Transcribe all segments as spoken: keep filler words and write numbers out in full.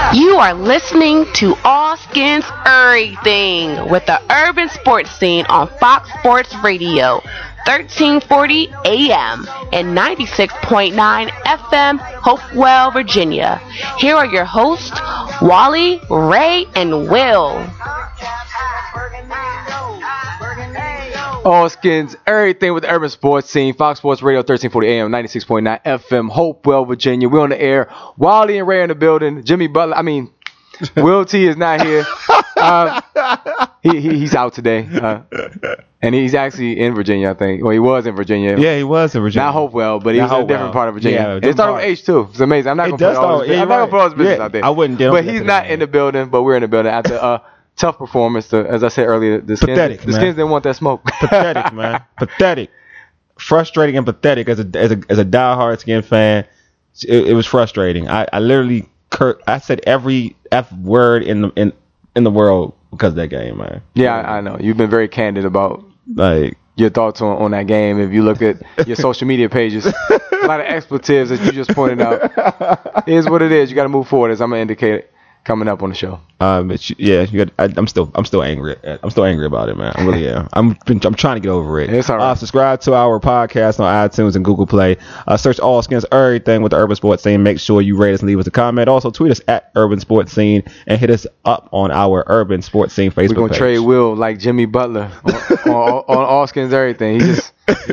You are listening to All Skins Everything with the urban sports scene on Fox Sports Radio, thirteen forty A M and ninety-six point nine F M, Hopewell, Virginia. Here are your hosts, Wally, Ray, and Will. All Skins Everything with the urban sports scene, Fox Sports Radio, thirteen forty A M, ninety-six point nine F M, Hopewell, Virginia. We're on the air. Wally and Ray in the building. Jimmy Butler, I mean, Will T is not here. Um, he, he he's out today, uh, and he's actually in Virginia, I think. Well, he was in Virginia. Yeah, he was in Virginia. Not Hopewell, but he was in a different part of Virginia. Yeah, it started with H too. It's amazing. I'm not going to put all his, yeah, I'm not gonna put all his business yeah, out there. I wouldn't dare. But he's not in the building. But we're in the building after a uh, tough performance. To, as I said earlier, the Skins, pathetic, the man. Skins didn't want that smoke. Pathetic, man. Pathetic. Frustrating and pathetic as a as a as a diehard Skin fan. It, it was frustrating. I, I literally cur- I said every F word in the in in the world because of that game, man. Yeah, I, I know. You've been very candid about like your thoughts on, on that game. If you look at your social media pages, a lot of expletives that you just pointed out. It is what it is. You got to move forward, as I'm gonna indicate it coming up on the show. Um, it's, yeah, you got, I, I'm still, I'm still angry. At, I'm still angry about it, man. I really am. I'm, been, I'm trying to get over it. It's all right. Uh, subscribe to our podcast on iTunes and Google Play. Uh, search All Skins Everything with the Urban Sports Scene. Make sure you rate us and leave us a comment. Also, tweet us at Urban Sports Scene and hit us up on our Urban Sports Scene Facebook We're gonna page. trade Will like Jimmy Butler on, on, on All Skins Everything. He just,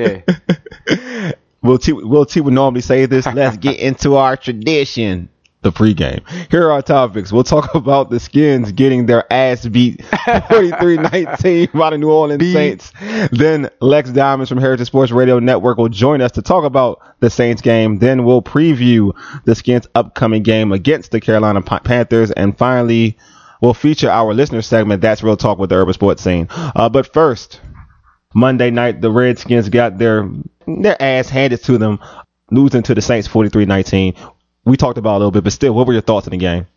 yeah. Will T, Will T would normally say this. Let's get into our tradition. The pregame. Here are our topics. We'll talk about the Skins getting their ass beat forty-three nineteen by the New Orleans beat. Saints. Then Lex Diamonds from Heritage Sports Radio Network will join us to talk about the Saints game. Then we'll preview the Skins' upcoming game against the Carolina Panthers. And finally, we'll feature our listener segment, That's Real Talk with the Urban Sports Scene. Uh, but first, Monday night, the Redskins got their, their ass handed to them, losing to the Saints forty-three nineteen. We talked about it a little bit, but still, what were your thoughts on the game?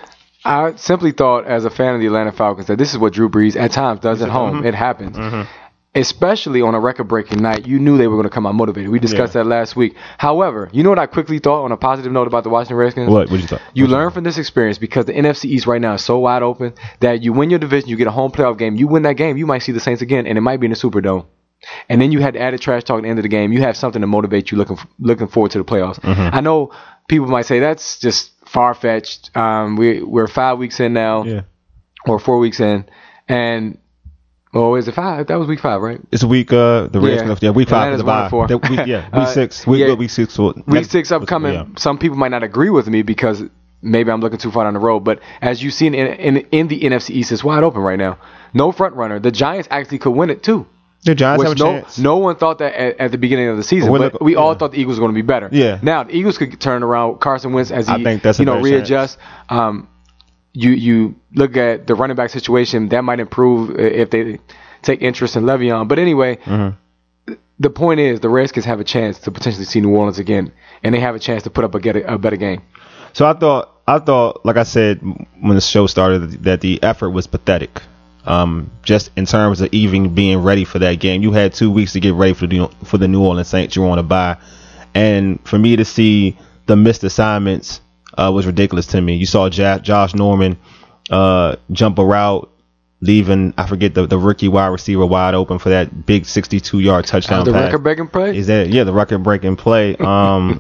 I simply thought, as a fan of the Atlanta Falcons, that this is what Drew Brees at times does at home. Mm-hmm. It happens. Mm-hmm. Especially on a record-breaking night, you knew they were going to come out motivated. We discussed yeah. that last week. However, you know what I quickly thought on a positive note about the Washington Redskins? What? What did you thought? You learn from this experience because the N F C East right now is so wide open that you win your division, you get a home playoff game, you win that game, you might see the Saints again, and it might be in the Superdome. And then you had added trash talk at the end of the game. You have something to motivate you looking looking forward to the playoffs. Mm-hmm. I know people might say that's just far-fetched. Um, we, we're five weeks in now, yeah. or four weeks in. And, oh, is it five? That was week five, right? It's week, uh, the Redskins, yeah. yeah, week five. Atlanta's one and four. The week, yeah, week six. Week, yeah, week six. So week next, six upcoming. Yeah. Some people might not agree with me because maybe I'm looking too far down the road. But as you've seen in, in, in the N F C East, it's wide open right now. No front runner. The Giants actually could win it, too. The Giants have a no, chance. No one thought that at, at the beginning of the season, well, but we yeah. all thought the Eagles were going to be better. Yeah. Now the Eagles could turn around Carson Wentz as he, I think that's you know, readjust. Um, you you look at the running back situation that might improve if they take interest in Le'Veon. But anyway, mm-hmm. the point is the Redskins have a chance to potentially see New Orleans again, and they have a chance to put up a, get a, a better game. So I thought, I thought, like I said when the show started, that the effort was pathetic. Um, just in terms of even being ready for that game, you had two weeks to get ready for the for the New Orleans Saints. You were on a bye, and for me to see the missed assignments uh, was ridiculous to me. You saw J- Josh Norman uh, jump a route, leaving I forget the, the rookie wide receiver wide open for that big sixty-two yard touchdown uh, the pass. The record-breaking play? Is that yeah? The record-breaking play. Um,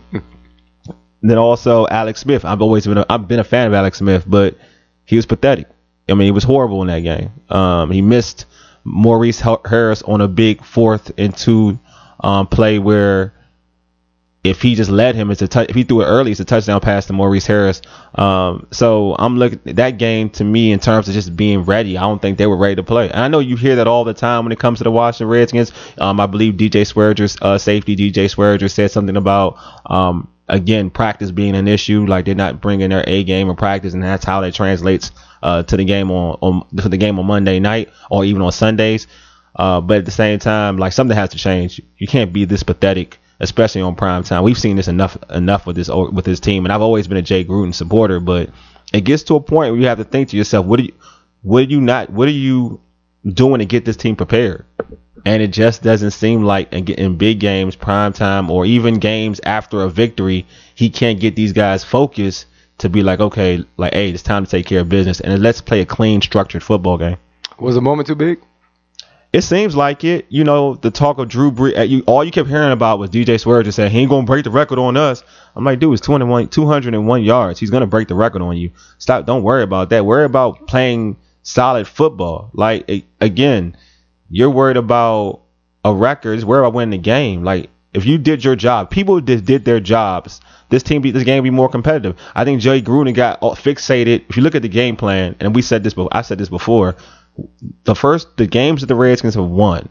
then also Alex Smith. I've always been a, I've been a fan of Alex Smith, but he was pathetic. I mean, he was horrible in that game. Um, he missed Maurice Harris on a big fourth and two um, play where if he just led him, it's a t- if he threw it early, it's a touchdown pass to Maurice Harris. Um, so I'm looking at that game to me in terms of just being ready. I don't think they were ready to play. And I know you hear that all the time when it comes to the Washington Redskins. Um, I believe D J Swearer's uh, safety, D J Swearer said something about um, again practice being an issue, like they're not bringing their A game in practice, and that's how that translates uh, to the game on, on to the game on Monday night or even on Sundays. Uh, but at the same time, like something has to change. You can't be this pathetic, especially on prime time. We've seen this enough enough with this with this team, and I've always been a Jay Gruden supporter. But it gets to a point where you have to think to yourself, what are you, what are you not, what are you doing to get this team prepared? And it just doesn't seem like in, in big games, prime time, or even games after a victory, he can't get these guys focused to be like, okay, like, hey, it's time to take care of business, and let's play a clean, structured football game. Was the moment too big? It seems like it. You know, the talk of Drew Brees, you, all you kept hearing about was D J Swear just saying he ain't going to break the record on us. I'm like, dude, it's two hundred one, two hundred one yards. He's going to break the record on you. Stop. Don't worry about that. Worry about playing solid football. Like, a, again, you're worried about a record. Just worry about winning the game. Like, if you did your job, people just did their jobs, this team, be, this game would be more competitive. I think Jay Gruden got fixated. If you look at the game plan, and we said this, I said this before, the first, the games that the Redskins have won,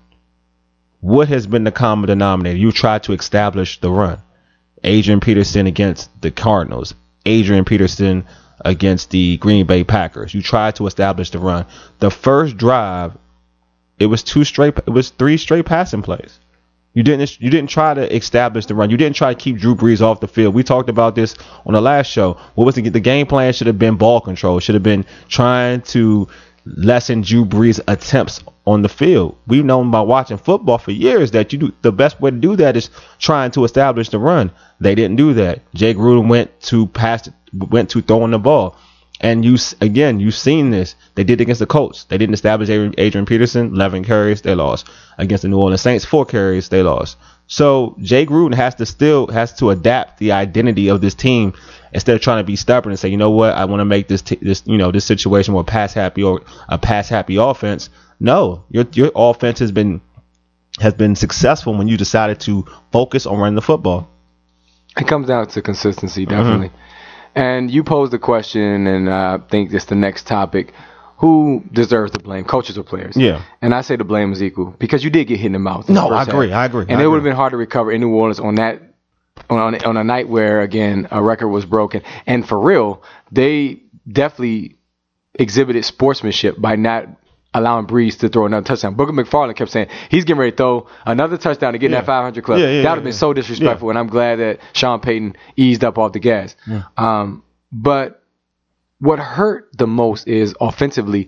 what has been the common denominator? You tried to establish the run. Adrian Peterson against the Cardinals. Adrian Peterson against the Green Bay Packers. You tried to establish the run. The first drive, it was two straight, it was three straight passing plays. You didn't you didn't try to establish the run. You didn't try to keep Drew Brees off the field. We talked about this on the last show. What was the, the game plan? Should have been ball control. Should have been trying to lessen Drew Brees' attempts on the field. We've known by watching football for years that you do the best way to do that is trying to establish the run. They didn't do that. Jay Gruden went to pass, went to throwing the ball. And you again, you've seen this. They did it against the Colts. They didn't establish Adrian Peterson. eleven carries, they lost. Against the New Orleans Saints, four carries, they lost. So Jay Gruden has to still has to adapt the identity of this team instead of trying to be stubborn and say, you know what, I want to make this t- this you know this situation more pass happy or a pass happy offense. No, your your offense has been has been successful when you decided to focus on running the football. It comes down to consistency, definitely. Mm-hmm. And you posed the question, and I think it's the next topic. Who deserves the blame, coaches or players? Yeah. And I say the blame is equal because you did get hit in the mouth. No, I agree. half. I agree. And I it would have agree. been hard to recover in New Orleans on that on on a night where, again, a record was broken. And for real, they definitely exhibited sportsmanship by not allowing Brees to throw another touchdown. Booker McFarland kept saying he's getting ready to throw another touchdown to get in Yeah. that five hundred club. Yeah, yeah, that would yeah, have been yeah. so disrespectful, Yeah. and I'm glad that Sean Payton eased up off the gas. Yeah. Um, but what hurt the most is offensively,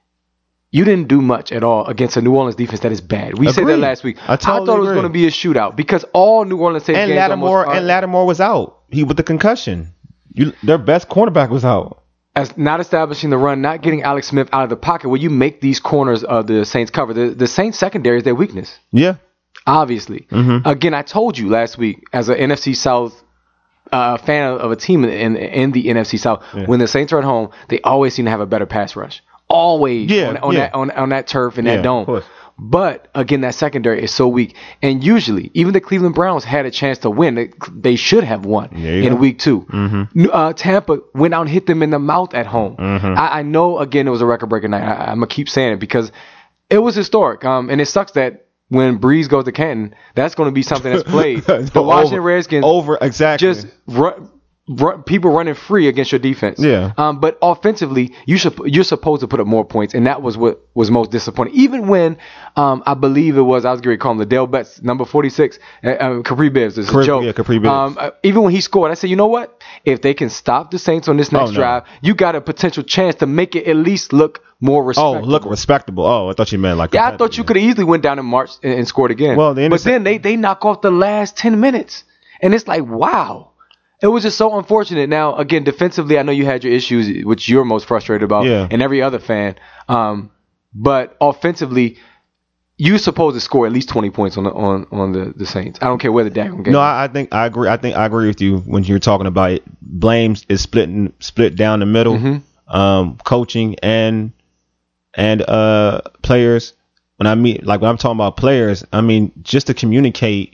you didn't do much at all against a New Orleans defense that is bad. We said that Agreed. last week. I totally thought it was agree. going to be a shootout because all New Orleans Saints And games Lattimore almost are, and Lattimore was out. He with the concussion. You, their best cornerback was out. as not establishing the run, not getting Alex Smith out of the pocket where you make these corners of the Saints cover. The, the Saints secondary is their weakness, Yeah. obviously. Mm-hmm. Again, I told you last week as an N F C South uh, fan of a team in, in the N F C South, Yeah. when the Saints are at home, they always seem to have a better pass rush. Always Yeah, on, on yeah. that on, on that turf and Yeah, that of dome. course. But again, that secondary is so weak. And usually, even the Cleveland Browns had a chance to win. They, they should have won There you in go. week two. Mm-hmm. Uh, Tampa went out and hit them in the mouth at home. Mhm. I, I know, again, it was a record breaker night. I, I'm going to keep saying it because it was historic. Um, and it sucks that when Breeze goes to Canton, that's going to be something that's played. The Washington over, Redskins over exactly. just run, run, people running free against your defense. Yeah. Um, but offensively, you should you're supposed to put up more points, and that was what was most disappointing. Even when um, I believe it was I was going to call him Liddell Betts, number forty-six, uh, uh, Capri Bibbs. It's a Capri- joke. yeah, Capri Bibbs. Um, uh, even when he scored, I said, you know what? If they can stop the Saints on this next Oh, no. drive, you got a potential chance to make it at least look more oh, respectable. look respectable. Oh, I thought you meant like. Yeah, I thought you could have easily went down and marched and, and scored again. Well, the but intercept- then they they knock off the last ten minutes, and it's like, wow. It was just so unfortunate. Now, again, defensively, I know you had your issues, which you're most frustrated about, Yeah. and every other fan. Um, but offensively, you're supposed to score at least twenty points on the on, on the, the Saints. I don't care where the daggone game. No, I, I think I agree. I think I agree with you when you're talking about it. Blames is splitting split down the middle, Mm-hmm. um, coaching and and uh players. When I mean like when I'm talking about players, I mean just to communicate.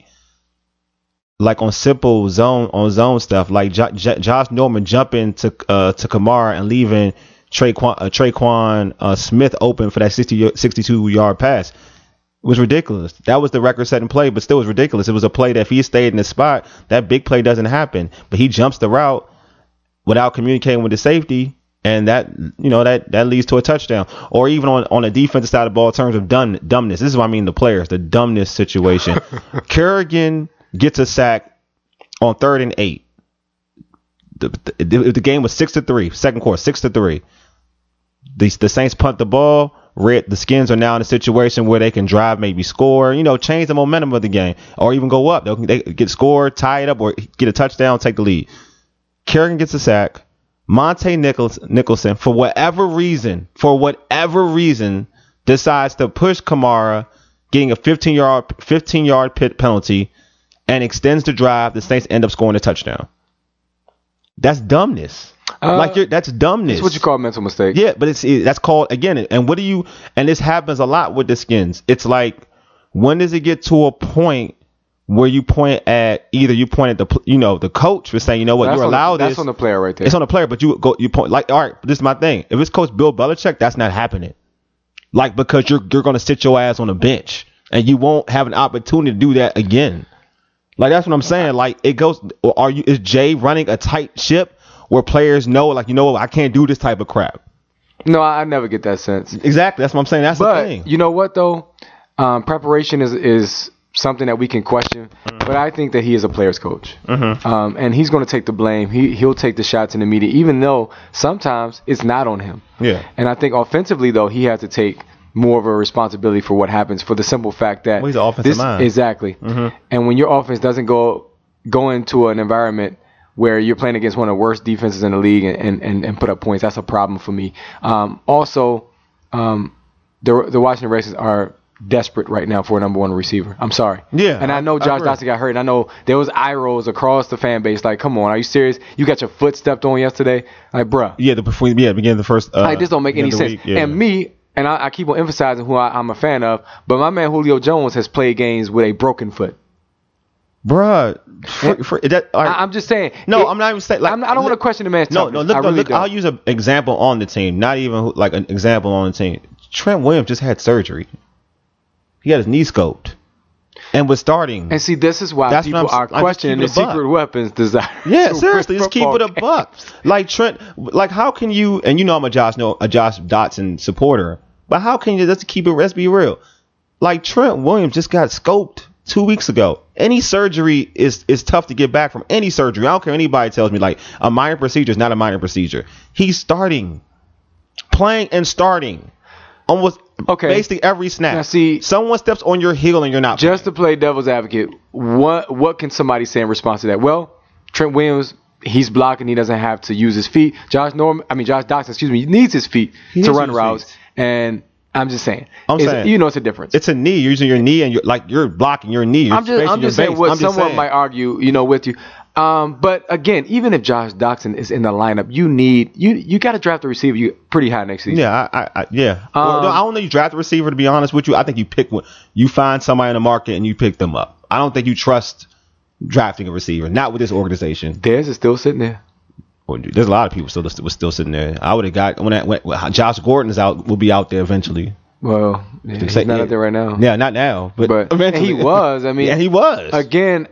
Like on simple zone on zone stuff, like J- J- Josh Norman jumping to uh, to Kamara and leaving Traquan, uh, Traquan uh, Smith open for that sixty, sixty-two yard pass. It was ridiculous. That was the record-setting play, but still was ridiculous. It was a play that if he stayed in the spot, that big play doesn't happen. But he jumps the route without communicating with the safety, and that you know that that leads to a touchdown. Or even on on the defensive side of the ball, in terms of dumb, dumbness. This is what I mean. The players, the dumbness situation. Kerrigan gets a sack on third and eight. The, the, the game was six to three. Second quarter, six to three. The the Saints punt the ball. Red, the Skins are now in a situation where they can drive, maybe score, you know, change the momentum of the game, or even go up. They'll, they get scored, tie it up, or get a touchdown, take the lead. Kerrigan gets a sack. Monte Nichols, Nicholson, for whatever reason, for whatever reason, decides to push Kamara, getting a fifteen yard fifteen yard pit penalty, and extends the drive, the Saints end up scoring a touchdown. That's dumbness. Uh, like you're, that's dumbness. That's what you call a mental mistake. Yeah, but it's it, that's called again. And what do you? And this happens a lot with the Skins. It's like, when does it get to a point where you point at either you point at the you know the coach for saying, you know what, that's you're allowed the, this. That's on the player right there. It's on the player, but you go you point like, all right, this is my thing. If it's Coach Bill Belichick, that's not happening. Like, because you're you're gonna sit your ass on the bench and you won't have an opportunity to do that again. Like, that's what I'm saying. Like, it goes. Are you is Jay running a tight ship where players know, like, you know what, I can't do this type of crap? No, I, I never get that sense. Exactly. That's what I'm saying. That's but, the thing. You know what though? Um, preparation is is something that we can question, mm-hmm. but I think that he is a player's coach, mm-hmm. um, and he's going to take the blame. He he'll take the shots in the media, even though sometimes it's not on him. Yeah. And I think offensively though, he has to take more of a responsibility for what happens, for the simple fact that well, he's an offensive this, mind. Exactly. Mm-hmm. And when your offense doesn't go go into an environment where you're playing against one of the worst defenses in the league and, and, and put up points, that's a problem for me. Um, also, um, the the Washington Redskins are desperate right now for a number one receiver. I'm sorry. Yeah. And I know Josh Doctson got hurt, and I know there was eye rolls across the fan base. Like, come on, are you serious? You got your foot stepped on yesterday? Like, bruh. Yeah, the before yeah, beginning of the first. Uh, like, this don't make any sense. Yeah. And me, and I, I keep on emphasizing who I, I'm a fan of, but my man Julio Jones has played games with a broken foot. Bruh, for, for, that, right. I, I'm just saying. No, it, I'm not even saying. Like, I'm, I don't want to question the man's No, toughness. no. Look, I really look. don't. I'll use an example on the team. Not even like an example on the team. Trent Williams just had surgery. He had his knee scoped, and was starting. And see, this is why That's people are questioning the secret weapons design. Yeah, seriously, just keep it a buck. Like Trent, like how can you? And you know, I'm a Josh, no, a Josh Dotson supporter, but how can you just keep it? Let's be real. Like Trent Williams just got scoped two weeks ago. Any surgery is is tough to get back from. Any surgery. I don't care. Anybody tells me like a minor procedure is not a minor procedure. He's starting, playing and starting, almost okay. basically every snap. Now see, someone steps on your heel and you're not. Just playing. to play devil's advocate, what what can somebody say in response to that? Well, Trent Williams, he's blocking. He doesn't have to use his feet. Josh Norman, I mean Josh Doctson, excuse me, he needs his feet he to run routes. Feet. And I'm just saying. I'm it's, saying you know it's a difference. It's a knee. You're using your knee and you're like you're blocking your knee. You're I'm just I'm just saying base. what I'm someone saying. might argue, you know, with you. Um, but again, even if Josh Doctson is in the lineup, you need you you got to draft a receiver you pretty high next season. Yeah, I, I, yeah. Um, well, no, I don't think you draft a receiver. To be honest with you, I think you pick one. You find somebody in the market and you pick them up. I don't think you trust drafting a receiver. Not with this organization. Dez is still sitting there. Well, dude, there's a lot of people still was still sitting there. I would have got when that when Josh Gordon's out. Will be out there eventually. Well, yeah, he's not out there right now. Yeah, not now, but, but eventually. he was. I mean, yeah, he was. Again,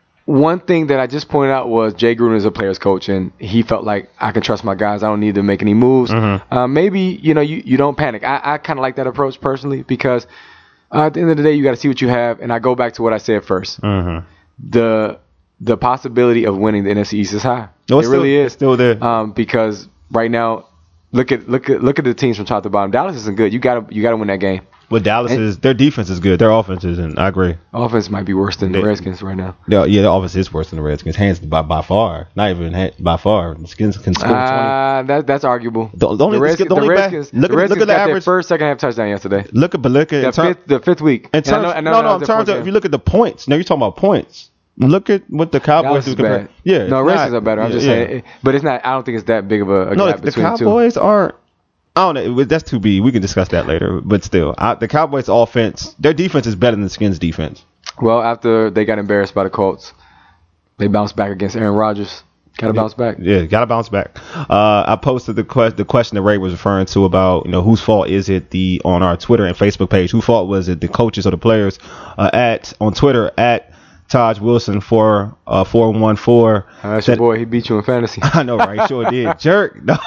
one thing that I just pointed out was Jay Gruden is a player's coach, and he felt like I can trust my guys. I don't need to make any moves. Mm-hmm. Uh, maybe you know you, you don't panic. I, I kind of like that approach personally because uh, at the end of the day, you got to see what you have. And I go back to what I said first. Mm-hmm. The the possibility of winning the N F C East is high. No, it it's really still, is it's still there. Um, because right now, look at look at look at the teams from top to bottom. Dallas isn't good. You got to you got to win that game. Well, Dallas is their defense is good. Their offense isn't. I agree. Offense might be worse than they, the Redskins right now. Yeah, yeah, the offense is worse than the Redskins, hands by by far. Not even hand, by far. The Skins can score twenty. Uh, that that's arguable. The, the only, the Redskins, the only the Redskins, look, the Redskins look at the got average. Their first second half touchdown yesterday. Look at but look at the term, fifth the fifth week. In terms, I know, I know no, no. In terms of if you look at the points, now you're talking about points. Look at what the Cowboys do. Bad. Yeah, no, Redskins are better. I'm yeah, just yeah. saying, but it's not. I don't think it's that big of a, a no, gap the between the two. Cowboys aren't. I don't know. That's too big. We can discuss that later. But still, I, the Cowboys' offense, their defense is better than the Skins' defense. Well, after they got embarrassed by the Colts, they bounced back against Aaron Rodgers. Got to yeah, bounce back. Yeah, got to bounce back. Uh, I posted the, que- the question that Ray was referring to about, you know, whose fault is it the on our Twitter and Facebook page? Whose fault was it, the coaches or the players? Uh, at on Twitter at Taj Wilson for uh, four one four. Uh, that's your boy. He beat you in fantasy. I know, right? Sure did. Jerk. No.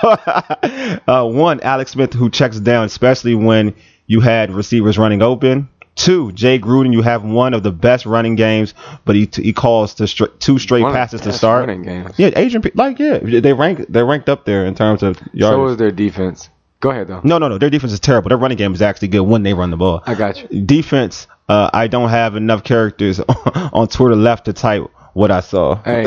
uh, one, Alex Smith, who checks down, especially when you had receivers running open. Two, Jay Gruden, you have one of the best running games, but he he calls to stri- two straight one passes to best start. Running games. Yeah, Adrian, like yeah, they rank they're ranked up there in terms of yards. So is their defense. Go ahead though. No, no, no. Their defense is terrible. Their running game is actually good when they run the ball. I got you. Defense. Uh, I don't have enough characters on Twitter left to type what I saw. Hey,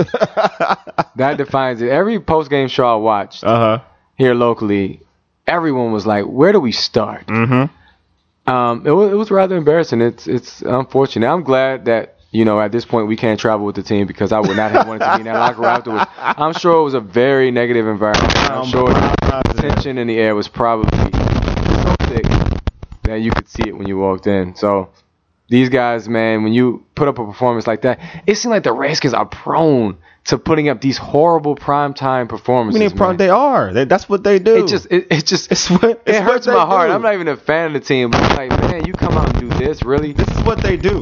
that defines it. Every post game show I watched uh huh. here locally, everyone was like, "Where do we start?" Mm-hmm. Um, it was it was rather embarrassing. It's it's unfortunate. I'm glad that you know at this point we can't travel with the team because I would not have wanted to be in that locker room afterwards. I'm sure it was a very negative environment. I'm sure the tension in the air was probably so thick that you could see it when you walked in. So these guys, man, when you put up a performance like that, it seems like the Redskins are prone to putting up these horrible primetime performances. I mean, pro- they are. They, that's what they do. It just, it, it just, it's what, it's it hurts what my heart. do. I'm not even a fan of the team, but it's like, man, you come out and do this, really? This is what they do.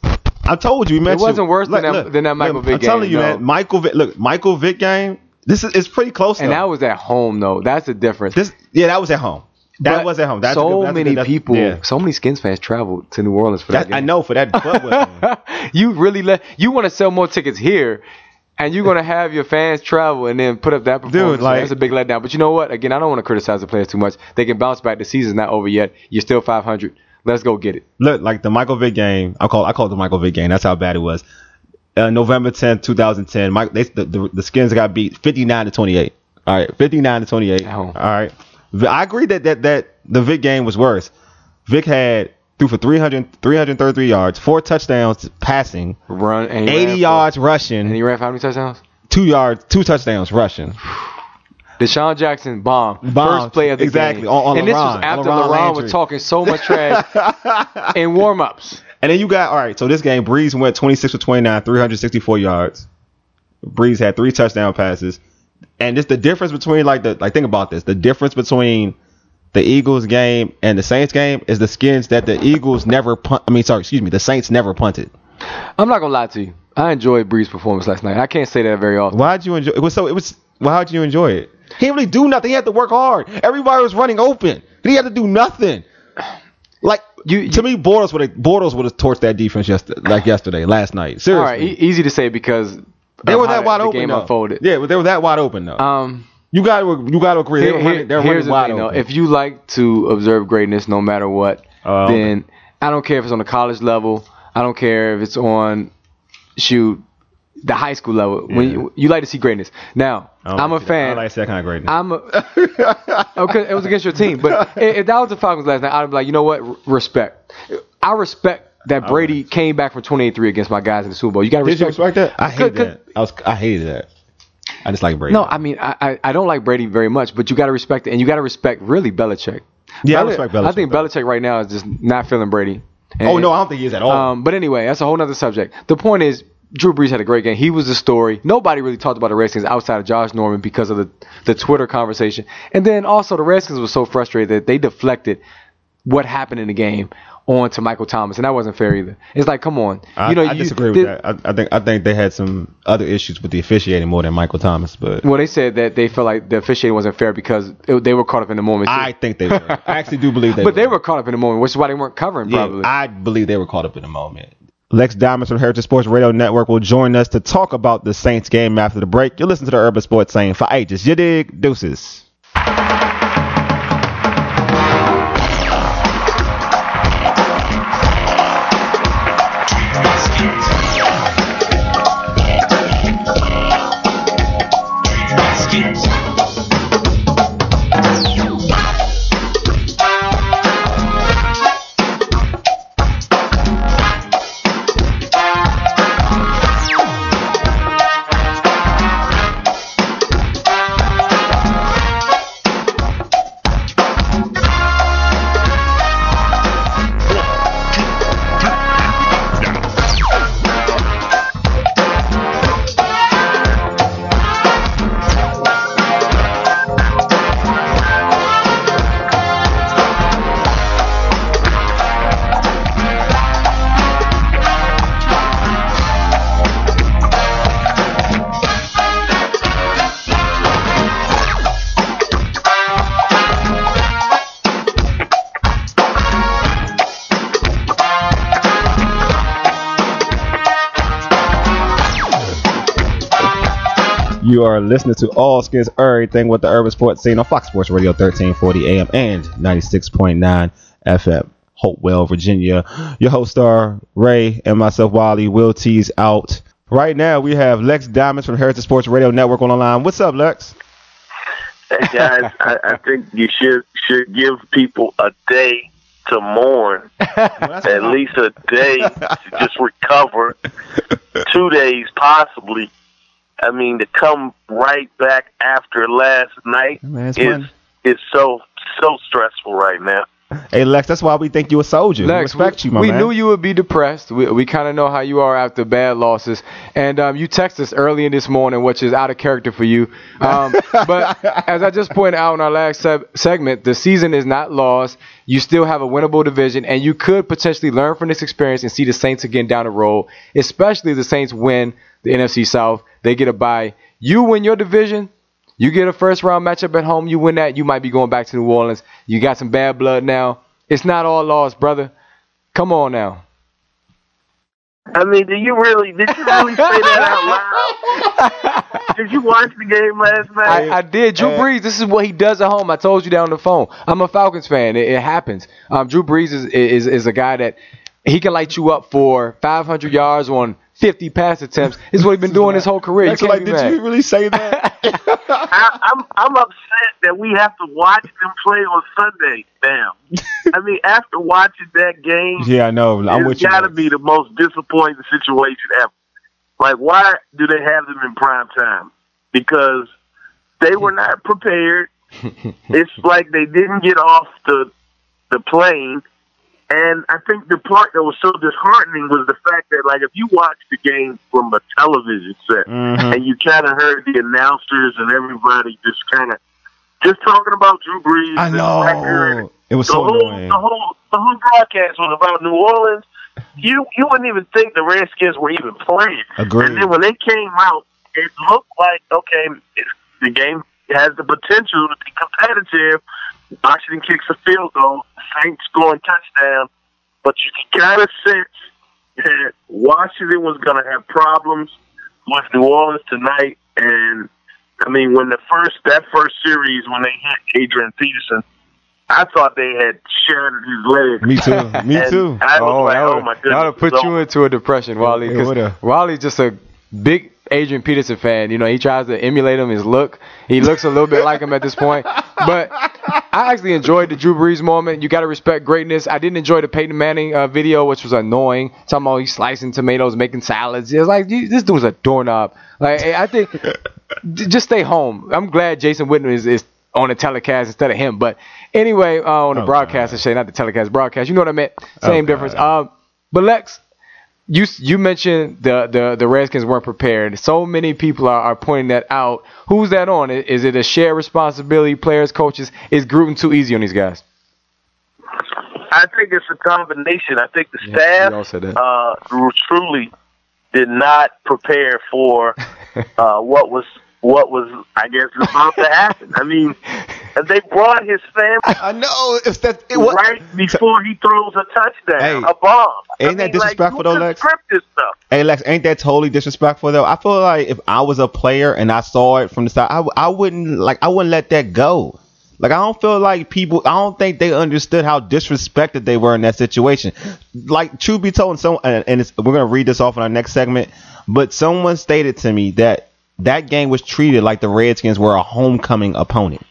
I told you. We it wasn't worse look, than, that, look, than that Michael look, Vick I'm game. telling you, no. man. Michael Vick. Look, Michael Vick game. This is it's pretty close. And though. that was at home, though. That's the difference. This, yeah, that was at home. That But was at home. That's so a good, that's many a good, that's, people, yeah. so many Skins fans traveled to New Orleans for that, that game. I know for that. Club was You really let you want to sell more tickets here, and you're gonna have your fans travel and then put up that performance. Dude, like, that's a big letdown. But you know what? Again, I don't want to criticize the players too much. They can bounce back. The season's not over yet. You're still five hundred. Let's go get it. Look, like the Michael Vick game. I call I call it the Michael Vick game. That's how bad it was. Uh, November tenth, twenty ten. Mike, they, the, the the Skins got beat fifty-nine to twenty-eight. All right, fifty-nine to twenty-eight. Oh. All right. I agree that, that that the Vick game was worse. Vick had threw for three hundred, three thirty-three yards, four touchdowns passing, Run and he eighty ran yards for, rushing, and he ran for how many touchdowns? two yards, two touchdowns rushing. Deshaun Jackson bomb. Bombed. First play of the Exactly. game. On- on and this LeBron. was On after LeBron LeBron Landry. was talking so much trash in warm-ups. And then you got, all right, so this game, Breeze went twenty-six for twenty-nine, three hundred sixty-four yards. Breeze had three touchdown passes. And just the difference between, like, the like think about this. The difference between the Eagles game and the Saints game is the Skins that the Eagles never punt. I mean, sorry, excuse me, the Saints never punted. I'm not going to lie to you. I enjoyed Breeze's performance last night. I can't say that very often. Why'd you enjoy it? Was so it was well, how'd you enjoy it? He didn't really do nothing. He had to work hard. Everybody was running open. He had to do nothing. Like you, you to me, Bortles would have Bortles would have torched that defense yesterday, like yesterday, last night. Seriously, all right, e- easy to say because they were that wide the open. Game though. unfolded. Yeah, but they were that wide open though. Um, you got to you got to agree. Here, they were running, they're here's running the wide thing, open. though. If you like to observe greatness, no matter what, Uh, then I don't care if it's on the college level. I don't care if it's on shoot the high school level. When Yeah. you, you like to see greatness. Now, I don't I'm like a that. fan. I like that kind of greatness. I'm a, okay, it was against your team, but if, if that was the Falcons last night, I'd be like, you know what? R- respect. I respect that Brady came back from twenty-eight three against my guys in the Super Bowl. You got to Did you respect. respect that? I hated Cause- that. I was I hated that. I just like Brady. No, I mean, I, I I don't like Brady very much, but you got to respect it, and you got to respect really Belichick. Yeah, I Beli- respect Belichick, I think though. Belichick right now is just not feeling Brady. And- Oh no, I don't think he is at all. Um, but anyway, that's a whole nother subject. The point is, Drew Brees had a great game. He was the story. Nobody really talked about the Redskins outside of Josh Norman because of the, the Twitter conversation. And then also the Redskins were so frustrated that they deflected what happened in the game onto Michael Thomas, and that wasn't fair either. It's like, come on. I, you know, I you, disagree with the- that. I, I think I think they had some other issues with the officiating more than Michael Thomas, but Well, they said that they felt like the officiating wasn't fair because it, they were caught up in the moment. too. I think they were. I actually do believe they but were. they were caught up in the moment, which is why they weren't covering Yeah, probably. I believe they were caught up in the moment. Lex Diamonds from Heritage Sports Radio Network will join us to talk about the Saints game after the break. You'll listen to the Urban Sports Saying for ages. You dig? Deuces. You are listening to All Skins Everything with the Urban Sports Scene on Fox Sports Radio thirteen forty A M and ninety-six point nine F M. Hopewell, Virginia. Your host star Ray and myself, Wally. Will T's out Right now, we have Lex Diamonds from Heritage Sports Radio Network on the line. What's up, Lex? Hey guys, I, I think you should should give people a day to mourn, well, at least a day to just recover, two days possibly. I mean, to come right back after last night Man, is is so so stressful right now. Hey Lex, that's why we think you a soldier. Lex, we respect we, you, my we man. knew you would be depressed. We, we kind of know how you are after bad losses. And um, you texted us early in this morning, which is out of character for you. Um, but as I just pointed out in our last se- segment, the season is not lost. You still have a winnable division, and you could potentially learn from this experience and see the Saints again down the road, especially if the Saints win the N F C South. They get a bye. You win your division. You get a first-round matchup at home. You win that. You might be going back to New Orleans. You got some bad blood now. It's not all lost, brother. Come on now. I mean, did you really did you really say that out loud? Did you watch the game last night? I, I did. Drew Brees, this is what he does at home. I told you that on the phone. I'm a Falcons fan. It, it happens. Um, Drew Brees is, is is a guy that he can light you up for five hundred yards on fifty pass attempts. This is what he's been doing his whole career. That's you can't like, be did mad. you really say that? I, I'm I'm upset that we have to watch them play on Sunday. Damn. I mean, after watching that game, Yeah, I know. I'm with it's you. got to Lex. be the most disappointing situation ever. Like, why do they have them in prime time? Because they were not prepared. It's like they didn't get off the the plane. And I think the part that was so disheartening was the fact that, like, if you watch the game from a television set Mhm. and you kind of heard the announcers and everybody just kind of just talking about Drew Brees, I and know. record, It was the so whole, annoying. the whole the whole broadcast was about New Orleans. You you wouldn't even think the Redskins were even playing. Agreed. And then when they came out, it looked like, okay, it, the game has the potential to be competitive. Washington kicks a field goal, Saints scoring touchdown, but you can kind of sense that Washington was going to have problems with New Orleans tonight. And I mean, when the first that first series when they hit Adrian Peterson, I thought they had shattered his leg. Me too. Me And too. I was Oh, like, that oh would my that goodness. would put So- you into a depression, Wally. It Because would've. Wally's just a big Adrian Peterson fan. You know, he tries to emulate him, his look. He looks a little bit like him at this point. But I actually enjoyed the Drew Brees moment. You got to respect greatness. I didn't enjoy the Peyton Manning uh, video, which was annoying. Talking about he's slicing tomatoes, making salads. It was like, you- this dude's a doorknob. Like, I think j- just stay home. I'm glad Jason Witten is, is on the telecast instead of him. But anyway, uh, on the Oh, broadcast, I say, not the telecast, broadcast. You know what I meant? Same Oh, difference. God. Um, but Lex, you you mentioned the, the, the Redskins weren't prepared. So many people are, are pointing that out. Who's that on? Is it a shared responsibility, players, coaches? Is Gruden too easy on these guys? I think it's a combination. I think the Yeah, staff we all said that. uh, truly did not prepare for uh, what was what was, I guess, about to happen. I mean, they brought his family I know. It's that. It, what, right before he throws a touchdown, Hey, a bomb. I ain't that mean, disrespectful like, though, who can Lex? script this stuff? Hey Lex, ain't that totally disrespectful though? I feel like if I was a player and I saw it from the side, I, w- I wouldn't like I wouldn't let that go. Like I don't feel like people. I don't think they understood how disrespected they were in that situation. Like truth be told, some and, and it's, we're gonna read this off in our next segment. But someone stated to me that that game was treated like the Redskins were a homecoming opponent.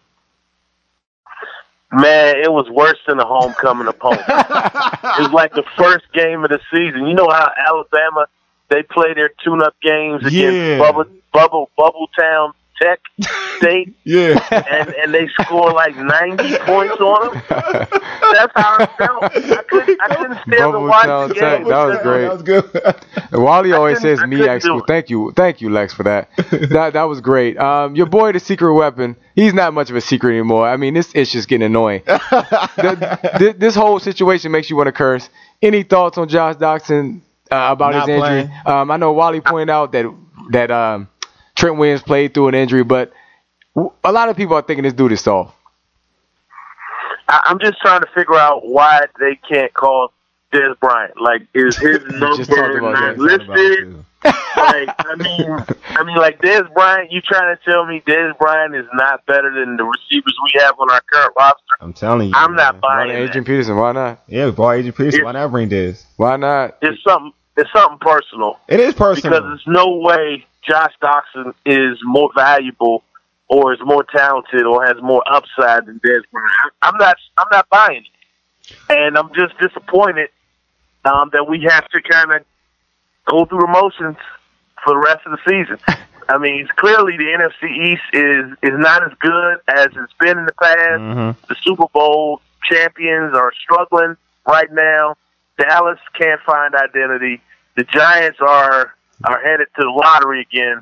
Man, it was worse than a homecoming opponent. It was like the first game of the season. You know how Alabama, they play their tune-up games against Yeah. Bubble, Bubble, Bubble Town Tech State, Yeah. and, and they score like ninety points on them. That's how it felt. I couldn't, I couldn't stand to Bubble watch Town the Tech, game. that was great. That was good. And Wally always couldn't- says I me couldn't extra. do it. Thank you, thank you, Lex, for that. that that was great. Um, your boy, the secret weapon. He's not much of a secret anymore. I mean, this it's just getting annoying. the, th- this whole situation makes you want to curse. Any thoughts on Josh Doxson uh, about Not his injury? playing. Um, I know Wally pointed out that that um, Trent Williams played through an injury, but w- a lot of people are thinking this dude is soft. I, I'm just trying to figure out why they can't call Des Bryant. Like, is his just talked number about not that. listed? Like, I mean, I mean, like Des Bryant. You trying to tell me Des Bryant is not better than the receivers we have on our current roster? I'm telling you. I'm not man. buying Why that. Adrian Peterson? Why not? Yeah, boy, Adrian Peterson. It's- Why not bring this? Why not? There's something. it's something personal. It is personal. Because there's no way Josh Doctson is more valuable or is more talented or has more upside than Dez Bryant. I'm not I'm not buying it. And I'm just disappointed um, that we have to kind of go through the motions for the rest of the season. I mean, clearly the N F C East is, is not as good as it's been in the past. Mm-hmm. The Super Bowl champions are struggling right now. Dallas can't find identity. The Giants are are headed to the lottery again.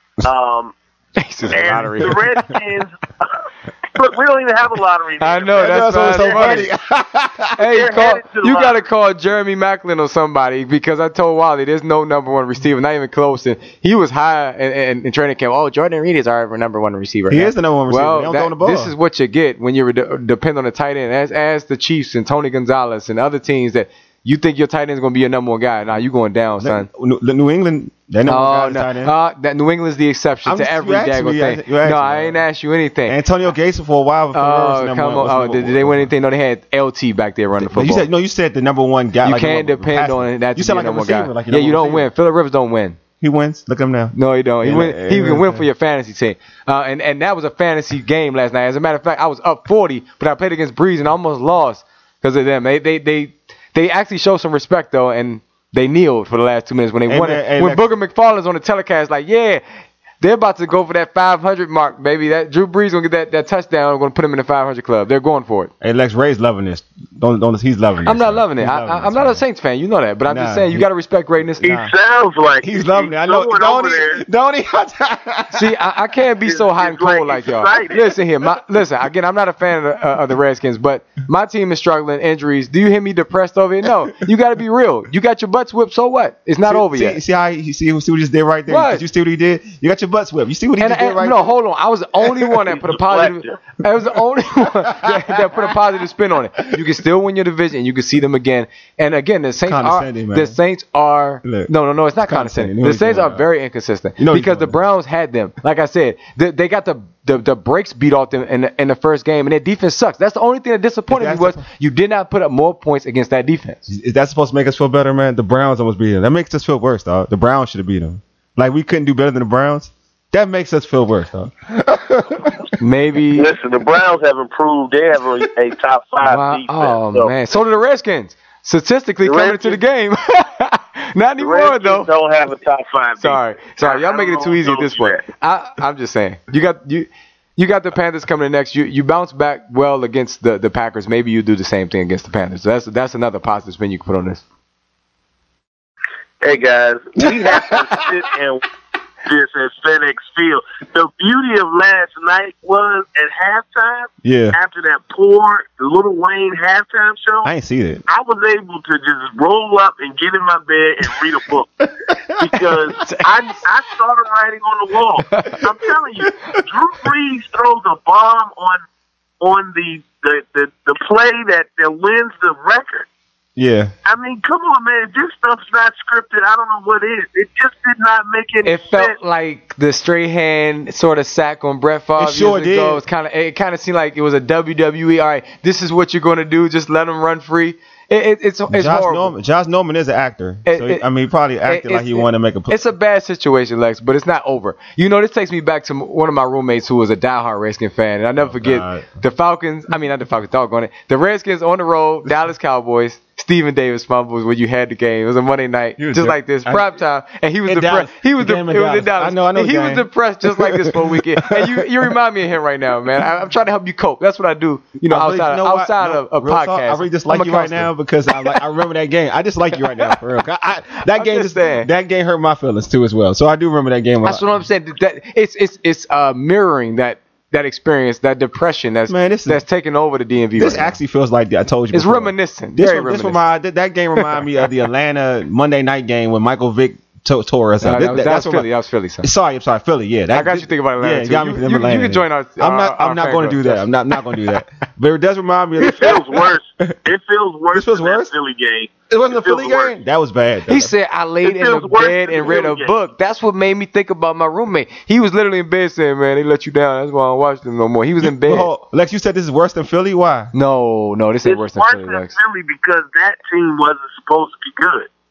Um, Jesus, and lottery. the Redskins, look, we don't even have a lottery. I know, that's why it's so funny. Hey, They're call, headed to the you got to lottery. call Jeremy Maclin or somebody, because I told Wally there's no number one receiver, not even close. And he was high in, in, in training camp. Oh, Jordan Reed is our number one receiver. He now. is the number one receiver. Well, They don't that- throw the ball. this is what you get when you de- depend on the tight end. As, as the Chiefs and Tony Gonzalez and other teams that you think your tight end is going to be your number one guy. Now you going down, son. New, New England, they know Oh, one no. guy tight end. Uh, that New England's the exception I'm to just- every you asked daggone me, you thing. asked- you asked No, me, I man. ain't asked you anything. Antonio Gates for a while. For Oh, number come one, on. was Oh, number did, did one. they win anything? No, they had L T back there running the No, football. you said no. You said the number one guy. You like can't the number- depend passing. on that to You sound be like a a number receiver. guy. Like a yeah, you number don't receiver. win. Phillip Rivers don't win. He wins. Look at him now. No, he don't. He Yeah, win. yeah, He yeah, can win yeah. for your fantasy team. Uh, and and that was a fantasy game last night. As a matter of fact, I was up forty, but I played against Breeze and I almost lost because of them. They they they they actually showed some respect though, and they kneeled for the last two minutes when they Hey, won man, it. hey, when Lex- Booger McFarland's on the telecast, like, yeah, they're about to go for that five hundred mark, baby. That Drew Brees gonna get that, that touchdown. I'm gonna put him in the five hundred club. They're going for it. Hey, Lex Ray's loving this. Don't don't. He's loving this. I'm not man. loving it. He's I, loving I, this, I'm not man. a Saints fan. You know that, but I'm Nah, just saying you he- got to respect greatness. He Nah. sounds like He's loving it. I know. someone Don't over there. he? Don't he? See, I, I can't be so It's- hot and it's like cold like, it's y'all. exciting. Listen here, my, listen. Again, I'm not a fan of the, uh, of the Redskins, but my team is struggling, injuries. Do you hear me depressed over it? No, you got to be real. You got your butts whipped, so what? It's not see, over see, yet. See how he see, see what he just did right there? What? Did you see what he did? You got your butts whipped. You see what he And, just did and right no, there? hold on. I was the only one that put a positive. I was the only one that, that put a positive spin on it. You can still win your division. You can see them again. And again, the Saints are Condescending, man. the Saints are Look. no, no, no. It's not condescending. Condescending. You know The what he's Saints doing, are man. very inconsistent You know what he's because the doing. Browns had them. Like I said, they, they got the, the the brakes beat off them in the, in the first game, and their defense sucks. That's the only thing that disappointed me That's was the- you did not put up more points against that defense. Is that supposed to make us feel better, man? The Browns almost beat them. That makes us feel worse, dog. The Browns should have beat them. Like we couldn't do better than the Browns. That makes us feel worse, dog. Maybe. Listen, the Browns have improved. They have a, a top five Wow. defense. Oh so man, so do the Redskins. Statistically, The coming into the game, not the anymore Redskins though. don't have a top five. Sorry, defense. sorry, y'all I making it don't too know easy at who this knows point. that. I, I'm just saying, you got you, you got the Panthers coming in next. You you bounce back well against the, the Packers. Maybe you do the same thing against the Panthers. So that's that's another positive spin you can put on this. Hey guys, we have to sit and this at FedEx Field. The beauty of last night was at halftime. Yeah. After that poor Little Wayne halftime show, I ain't see it. I was able to just roll up and get in my bed and read a book because I I started writing on the wall. I'm telling you, Drew Brees throws a bomb on on the the, the, the play that, that wins the record. Yeah. I mean, come on, man. If this stuff's not scripted, I don't know what is. It just did not make any It sense. felt like the straight hand sort of sack on Brett Favre It sure years ago. did. It's kind of it kind of seemed like it was a W W E. All right, this is what you're going to do. Just let him run free. It, it, it's it's Josh horrible. Norman. Josh Norman is an actor. It- so it- I mean, he probably acted it- like he it- wanted to make a. Play. It's a bad situation, Lex, but it's not over. You know, this takes me back to m- one of my roommates who was a diehard Redskin fan, and I never forget God. the Falcons. I mean, not the Falcons, doggone it. The Redskins on the road, Dallas Cowboys. Stephen Davis fumbles when you had the game. It was a Monday night, He was just there. like this, I- prime time, and he was In depressed. Dallas. He was The de- game in it was in Dallas. Dallas. I know, I know And the he was game. depressed just like this for a weekend. And you, you remind me of him right now, man. I, I'm trying to help you cope. That's what I do. You know, I really- outside you know what? outside No, of a real talk, podcast. I really just I'm like a you right counselor. now because I like I remember that game. I just like you right now, for real. I, I, that I'm game just just saying. that game hurt my feelings too as well. So I do remember that game. That's what I'm saying. That it's it's it's uh, mirroring that that experience, that depression that's Man, this is- that's taking over the D M V. This right now. actually feels like I told you. It's before. reminiscent. This, Very one- this reminiscent. remind, that, that game reminded me of the Atlanta Monday night game when Michael Vick to, tore us Uh, up. that, was- that was what Philly. my- That was Philly, son. Sorry, I'm sorry, Philly. Yeah, that, I got you thinking about Atlanta, Yeah, too. got me You- thinking you- Atlanta. you can join our- I'm not. our- I'm not our going to fan do club. that. I'm not. Not going to do that. But it does remind me. Of It feels worse. It feels worse This feels than that worse? Philly game. It wasn't a It feels Philly worse. game. That was bad. though. He said, I laid It in feels the worse bed than and read a Philly game. book. That's what made me think about my roommate. He was literally in bed saying, man, they let you down. That's why I don't watch them no more. He was in bed. Well, Lex, you said this is worse than Philly. Why? No, no, this ain't It's worse than worse Philly, than Lex. Philly because that team wasn't supposed to be good.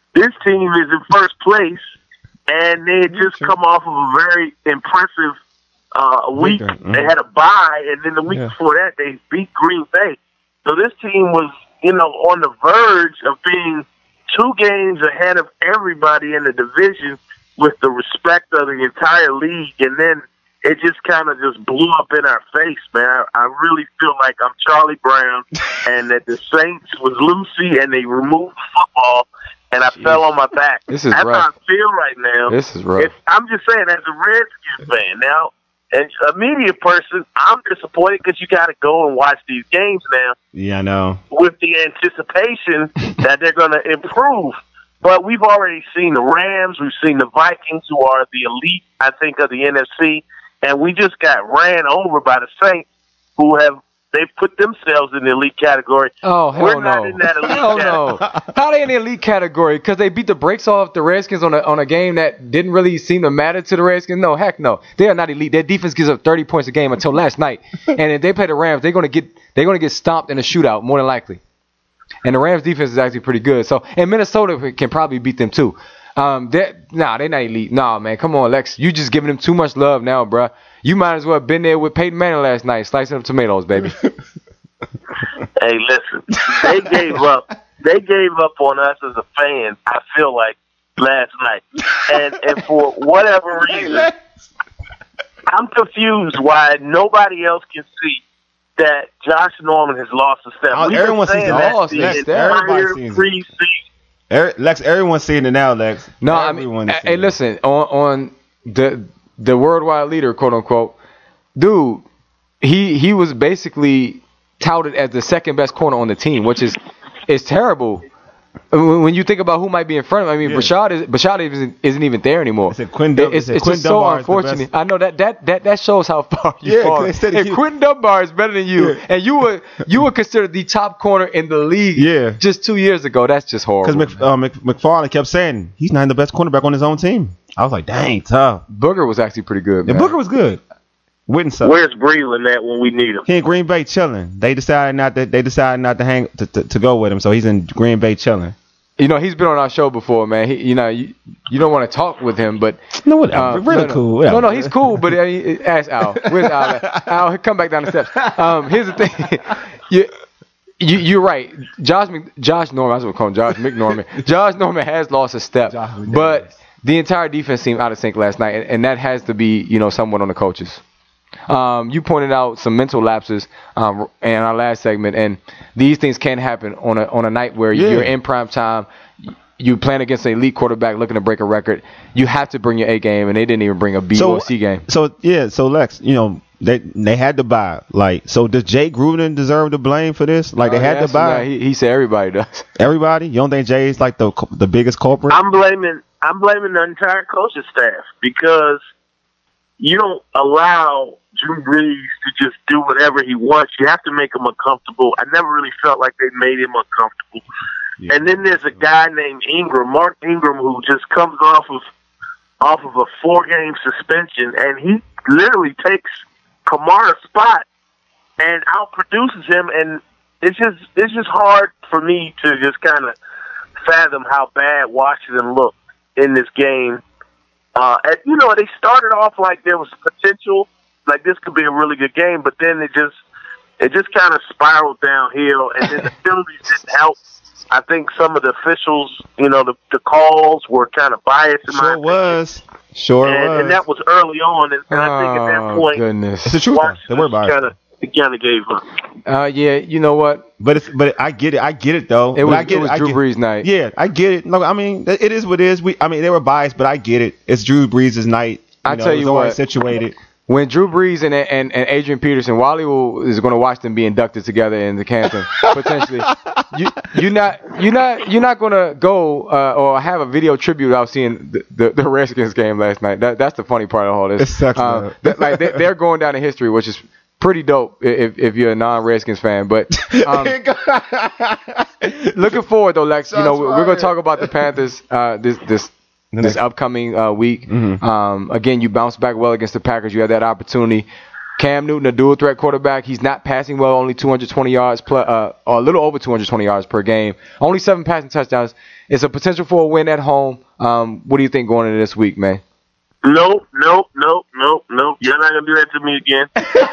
This team is in first place, and they had just come off of a very impressive uh, week. Mm-hmm. They had a bye, and then the week Yeah. before that, they beat Green Bay. So this team was, you know, on the verge of being two games ahead of everybody in the division with the respect of the entire league, and then it just kind of just blew up in our face, man. I, I really feel like I'm Charlie Brown, and that the Saints was Lucy, and they removed football, and I fell on my back. This is That's rough. how I feel right now. This is rough. If, I'm just saying, as a Redskins fan now, and a media person, I'm disappointed because you got to go and watch these games now Yeah, I know. with the anticipation that they're going to improve. But we've already seen the Rams, we've seen the Vikings, who are the elite, I think, of the N F C, and we just got ran over by the Saints, who have they put themselves in the elite category. Oh, hell We're no. not in that elite Hell category. no. How they in the elite category? Because they beat the brakes off the Redskins on a, on a game that didn't really seem to matter to the Redskins? No, heck no. They are not elite. Their defense gives up thirty points a game until last night. And if they play the Rams, they're going to get they're going to get stomped in a shootout, more than likely. And the Rams defense is actually pretty good. So, and Minnesota can probably beat them too. Um, that nah, they're not elite. Nah, man, come on, Lex. You just giving them too much love now, bruh. You might as well have been there with Peyton Manning last night, slicing up tomatoes, baby. Hey, listen, they gave up. They gave up on us as a fan, I feel like, last night. And, and for whatever reason, I'm confused why nobody else can see that Josh Norman has lost a step. Oh, We've everyone been sees saying it. that Lost the a step. Everybody entire sees it. preseason. Er, Lex, everyone's seeing it now, Lex. No, I mean, Everyone's hey, seeing it. listen, on on the the worldwide leader, quote unquote, dude, he he was basically touted as the second best corner on the team, which is is terrible. When when you think about who might be in front of him, I mean, Yeah. Rashad is Rashad isn't, isn't even there anymore. They said Quinn Dun- it's they said it's Quinn just so Dunbar is the unfortunate. best. I know that that that that shows how far you Yeah, 'cause fall. they said If he- Quinn Dunbar is better than you, Yeah. and you were you were considered the top corner in the league, Yeah. just two years ago, that's just horrible. Because Mc, uh, Mc, McFarlane kept saying he's not the best cornerback on his own team. I was like, dang, tough. Booger was actually pretty good, And man. Booker was good. Witten sucked. Where's Breland at when we need him? He in Green Bay chilling. They decided not to. They decided not to hang to, to, to go with him, so he's in Green Bay chilling. You know, he's been on our show before, man. He, you know, you, you don't want to talk with him, but No, whatever. uh, really no, no. cool. No, Whatever. no, he's cool, but uh, he- ask Al. Where's Al? at? Al, come back down the steps. Um, here's the thing. you, you, you're right. Josh Mc, Josh Norman, I was going to call him Josh McNorman. Josh Norman has lost a step, Josh McDaniels. but the entire defense seemed out of sync last night, and, and that has to be, you know, somewhat on the coaches. Um, you pointed out some mental lapses um, in our last segment, and these things can happen on a on a night where Yeah. you're in prime time. You playing against an elite quarterback looking to break a record. You have to bring your A game, and they didn't even bring a B or C game. So yeah, so Lex, you know they they had to buy. Like, so does Jay Gruden deserve the blame for this? Like, they Uh, had yeah, to buy so, yeah, he, he said everybody does. everybody. You don't think Jay's like the the biggest culprit? I'm blaming I'm blaming the entire coaching staff because you don't allow Drew Brees to just do whatever he wants. You have to make him uncomfortable. I never really felt like they made him uncomfortable. Yeah. And then there's a guy named Ingram, Mark Ingram, who just comes off of off of a four game suspension, and he literally takes Kamara's spot and outproduces him. And it's just it's just hard for me to just kind of fathom how bad Washington looked in this game. Uh, and, you know, they started off like there was potential, like this could be a really good game, but then it just it just kind of spiraled downhill, and then the penalties didn't help. I think some of the officials, you know, the, the calls were kind of biased in my Sure opinion. was. Sure and, was. and that was early on, and, and I think at that Oh, point, goodness. It's the truth. though. They were Washington biased. kind of kind of gave up. Uh, yeah, you know what? But it's but I get it. I get it though. It But was, I get it was I Drew get- Brees' night. Yeah, I get it. Look, I mean, it is what it is. We, I mean, they were biased, but I get it. It's Drew Brees' night. I know, tell it was you already what. situated. When Drew Brees and and, and Adrian Peterson, Wally will, is going to watch them be inducted together in the Canton potentially. You you're not you're not you're not going to go uh, or have a video tribute without seeing the, the, the Redskins game last night. That that's the funny part of all this. It sucks, Um, man. that- like they, they're going down in history, which is pretty dope if if you're a non-Redskins fan. But um, looking forward though, Lex. You know, we're, we're going to talk about the Panthers uh, this this. This upcoming uh, week, Mhm. um, again, you bounced back well against the Packers. You had that opportunity. Cam Newton, a dual threat quarterback. He's not passing well, only two hundred twenty yards, plus, uh, or a little over two hundred twenty yards per game. Only seven passing touchdowns. It's a potential for a win at home. Um, what do you think going into this week, man? Nope, nope, nope, nope, nope. You're not gonna do that to me again.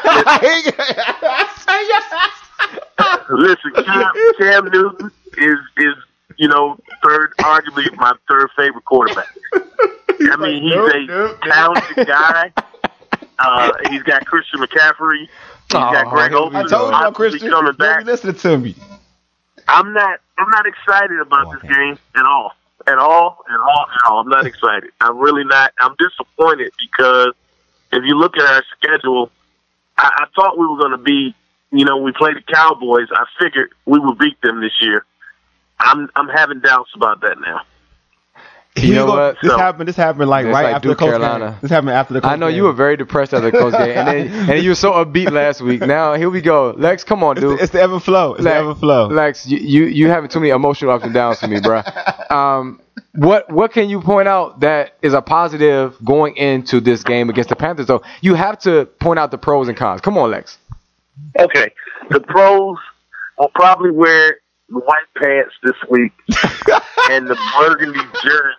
Listen, Cam, Cam Newton is is you know third, arguably my third favorite quarterback. I mean, he's nope, a nope, talented guy. Uh, he's got Christian McCaffrey. He's Oh, got Greg here we Olsen. I told you about obviously Christian. coming You back. be listening to me. I'm not. I'm not excited about this game at all. At all. At all. At all. I'm not excited. I'm really not. I'm disappointed because if you look at our schedule, I, I thought we were going to be. You know, we played the Cowboys. I figured we would beat them this year. I'm. I'm having doubts about that now. You know go, what? This So- happened. This happened like It's right like after Duke, the Colts Carolina. game. This happened after the Colts I know game. you were very depressed after the Colts game, and then and you were so upbeat last week. Now here we go, Lex. Come on, It's dude. the, it's the ebb and flow. It's Lex, the ebb and flow. Lex, you, you you having too many emotional ups and downs for me, bro. Um, what what can you point out that is a positive going into this game against the Panthers? Though you have to point out the pros and cons. Come on, Lex. Okay. The pros will probably wear the white pants this week and the burgundy jersey.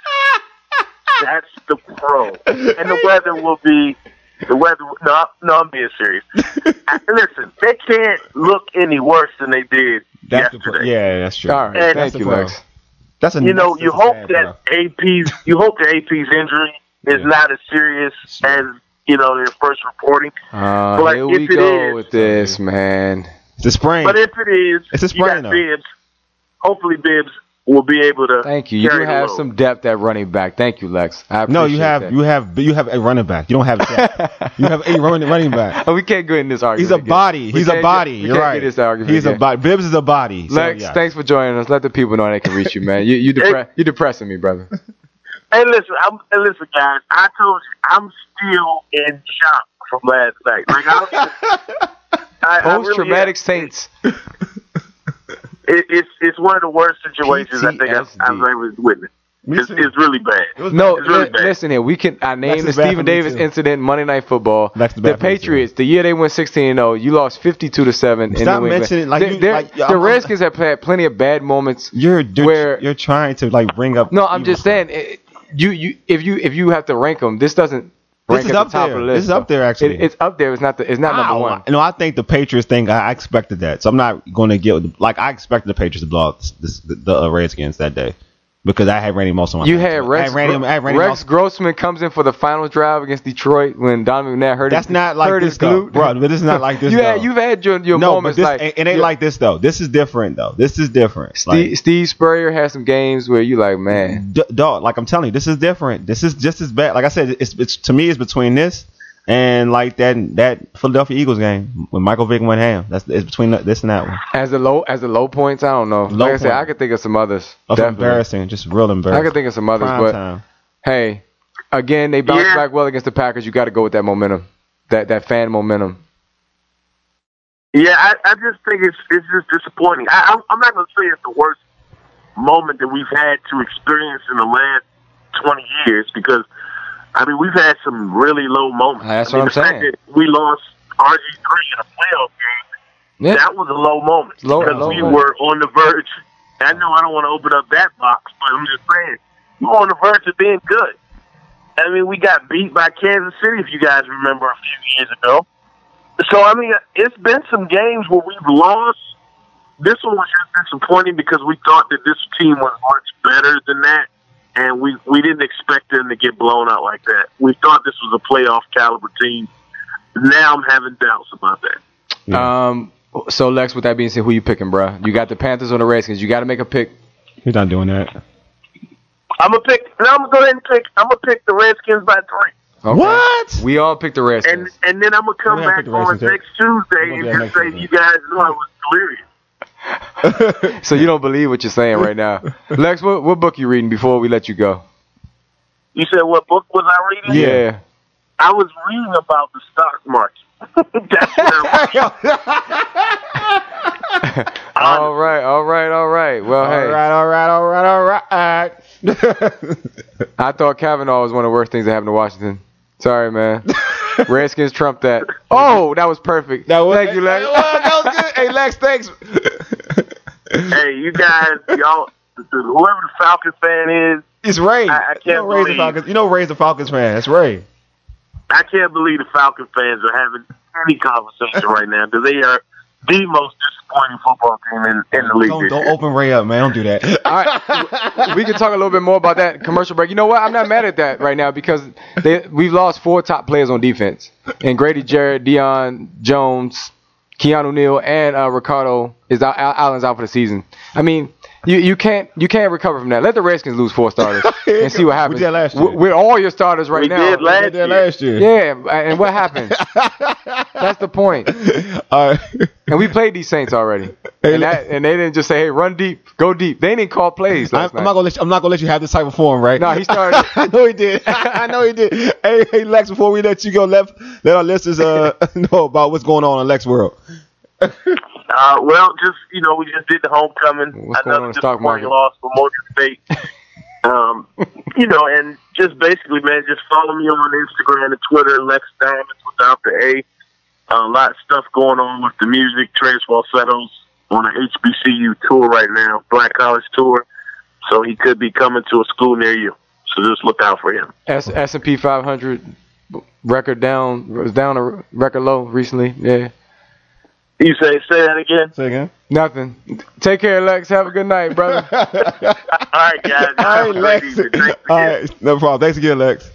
That's the pro. And the weather will be the weather. No, no, I'm being serious. Listen, they can't look any worse than they did That's the pro. yesterday. Yeah, that's true. All right, And- thank That's you, the pro. Lex. That's a You know, that's you a hope sad that pro. A P's you hope that A P's injury is Yeah. not as serious Sure. as you know their first reporting. Uh, But here if we it go is- with this, man. It's a sprain. But if it is, It's a you got sprain, though. Bibbs. Hopefully, Bibbs will be able to. Thank you. You do carry the have load. some depth at running back. Thank you, Lex. I appreciate no, you have that. you have you have a running back. You don't have that. You have a running running back. Oh, we can't go in this argument. He's a again. body. We He's a can't body. get- we You're can't right. get this argument He's a again. body. Bibbs is a body. So, Lex, yeah. thanks for joining us. Let the people know they can reach you, man. You you depre- you depressing me, brother. Hey, listen, I'm, hey, listen, guys. I told you, I'm still in shock from last night. Like I don't. Even, I, I Post really traumatic am. saints. It, it's it's one of the worst situations I think I've, P T S D. I've ever witnessed. Me It's, too. it's really bad. It was No, bad. It's really li- bad. listen here. We can. I named the is bad for Stephen me, Davis too. incident, Monday Night Football. That's The bad for me, too. Patriots. The year they went sixteen and oh, you lost fifty-two to seven. in Stop New England. mentioning, like, They- you- they're- like, the I'm- Redskins have had plenty of bad moments. You're you're, where- you're trying to like bring up. No, I'm evil just stuff. saying. It, you you if you if you have to rank them, this doesn't. This rank is at up the top there. of the list. This is up there, actually. It, it's up there. It's not the. It's not number Ow. one. No, I think the Patriots thing. I, I expected that, so I'm not going to get like I expected the Patriots to blow out this, the, the uh, Redskins that day because I had Randy Moss on my. You team. had Rex, I had Randy, I had Randy Rex Moss. Grossman comes in for the final drive against Detroit when Donovan McNabb hurt That's his, not like hurt this his though, glute. bro. But this is not like this. you though. had you've had your your no, but moments this, like it, it ain't your- like this though. This is different though. This is different. Steve, Like, Steve Spurrier had some games where you like, man, d- dog, like I'm telling you, this is different. This is just as bad. Like I said, it's it's to me, it's between this and like that that Philadelphia Eagles game when Michael Vick went ham. That's it's between this and that one. as the low as the low points, I don't know. Low like I said, point. I could think of some others. Of definitely. embarrassing, just real I embarrassing. could think of some others, Prime but time. hey, again, they bounced Yeah. back well against the Packers. You got to go with that momentum, that that fan momentum. Yeah, I, I just think it's it's just disappointing. I, I'm, I'm not going to say it's the worst moment that we've had to experience in the last twenty years because, I mean, we've had some really low moments. That's I mean, what I'm the saying. fact that we lost R G three in a playoff game, Yeah, that was a low moment Low- because low we moment. were on the verge. I know I don't want to open up that box, but I'm just saying, we were on the verge of being good. I mean, we got beat by Kansas City, if you guys remember, a few years ago. So, I mean, it's been some games where we've lost. This one was just disappointing because we thought that this team was much better than that, and we, we didn't expect them to get blown out like that. We thought this was a playoff caliber team. Now I'm having doubts about that. Yeah. Um. So Lex, with that being said, who you picking, bro? You got the Panthers or the Redskins? You got to make a pick. He's not doing that. I'm gonna pick. No, I'm gonna go ahead and pick. I'm gonna pick the Redskins by three, Okay. What? We all picked the and Redskins. and then I'm gonna come We gotta back pick the on Redskins, next Tuesday We'll and do that just next say Tuesday. you guys know I was delirious. So you don't believe what you're saying right now, Lex? What what book you reading before we let you go? You said what book was I reading? Yeah. I was reading about the stock market. That's what I was. all right, all right, all right. Well, All hey, right, all right, all right, all right. I thought Kavanaugh was one of the worst things that happened to Washington. Sorry, man. Redskins trumped that. Oh, that was perfect. That was, Thank you, Lex. That was good. Hey, Lex, thanks. Hey, you guys, y'all, whoever the Falcons fan is, It's Ray. I, I can't you know Ray's the believe- Falcons. You know Ray's the Falcons fan. That's Ray. I can't believe the Falcon fans are having any conversation right now because they are the most disappointing football team in, in the league. Don't, this don't year. open Ray up, man. Don't do that. All right, we can talk a little bit more about that commercial break. You know what? I'm not mad at that right now because they, we've lost four top players on defense. And Grady Jarrett, Deion Jones, Keanu Neal, and uh, Ricardo is out, Allen's out for the season. I mean, you, you can't you can't recover from that. Let the Redskins lose four starters and see what happens. We did last year. With, with all your starters right We now. did last We did that year. last year. Yeah, and what happened? That's the point. All right. And we played these Saints already, and that and they didn't just say, "Hey, run deep, go deep." They didn't call plays I'm, last I'm night. not gonna let you, I'm not gonna let you have this type of form, right? No, he started. I know he did. I know he did. Hey, hey, Lex. Before we let you go, let let our listeners uh know about what's going on in Lex world. Uh, well, just, you know, we just did the homecoming. What's going on in the stock market? Loss for Morgan State. um, you know, and just basically, man, just follow me on Instagram and Twitter, Lex Diamonds without the A. A lot of stuff going on with the music. Trace Falsettos on an H B C U tour right now, Black College tour. So he could be coming to a school near you. So just look out for him. S S and P five hundred record down was down a record low recently. Yeah, You say say that again? Say again. nothing. Take care, Lex. Have a good night, brother. All right, guys. All Have right, a great Lex. evening. Thanks All again. right, no problem. Thanks again, Lex.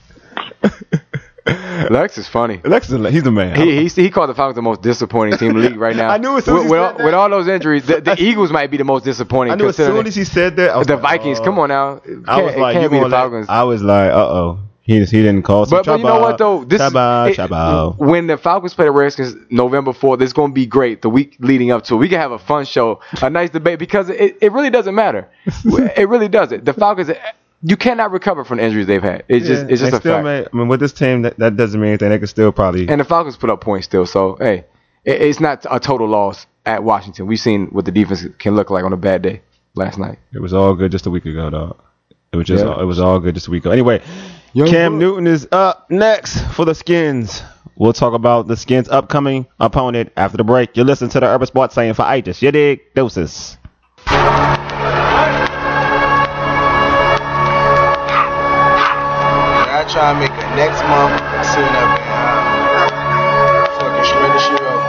Lex is funny. Lex is he's the man. He, he he called the Falcons the most disappointing team in the league right now. I knew as soon as with, he with, said all, that. with all those injuries, the, the Eagles might be the most disappointing. I knew as considering soon as he said that. I was the like, Vikings. oh. Come on now. It I can't- was it like, can't you be the gonna let- Falcons. I was like, uh oh. He he didn't call. So But, but you know what though, this Chaba, is, it- Chaba. when the Falcons play the Redskins November fourth, it's going to be great. The week leading up to it, we can have a fun show, a nice debate because it, it really doesn't matter. It really doesn't. The Falcons, you cannot recover from the injuries they've had. It's just it's just They a still fact. may- I mean, with this team, that, that doesn't mean anything. They can still probably. And the Falcons put up points still, so hey, it, it's not a total loss at Washington. We've seen what the defense can look like on a bad day last night. It was all good just a week ago, dog. It was just Yeah. all, it was all good just a week ago. Anyway, Young Cam Buck. Newton is up next for the Skins. We'll talk about the Skins' upcoming opponent after the break. You're listening to the Urban Sports saying for Itis. You dig? Doses. I try to make it next month soon up and fucking shred the shit up.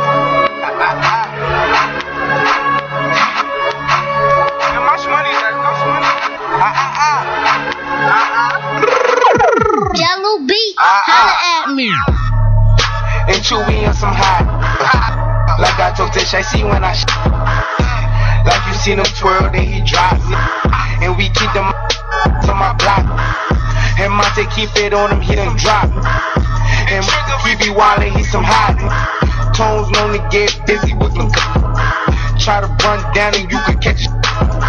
Jello beat, holla at me. And Chewy on some hot. Like I told Tish, I see when I sh- like you seen him twirl, then he drops it. And we keep them to my block. And Monte keep it on him, he done drop. And he be wildin', he some hot. Tones known to get busy with them. Try to run down and you could catch it.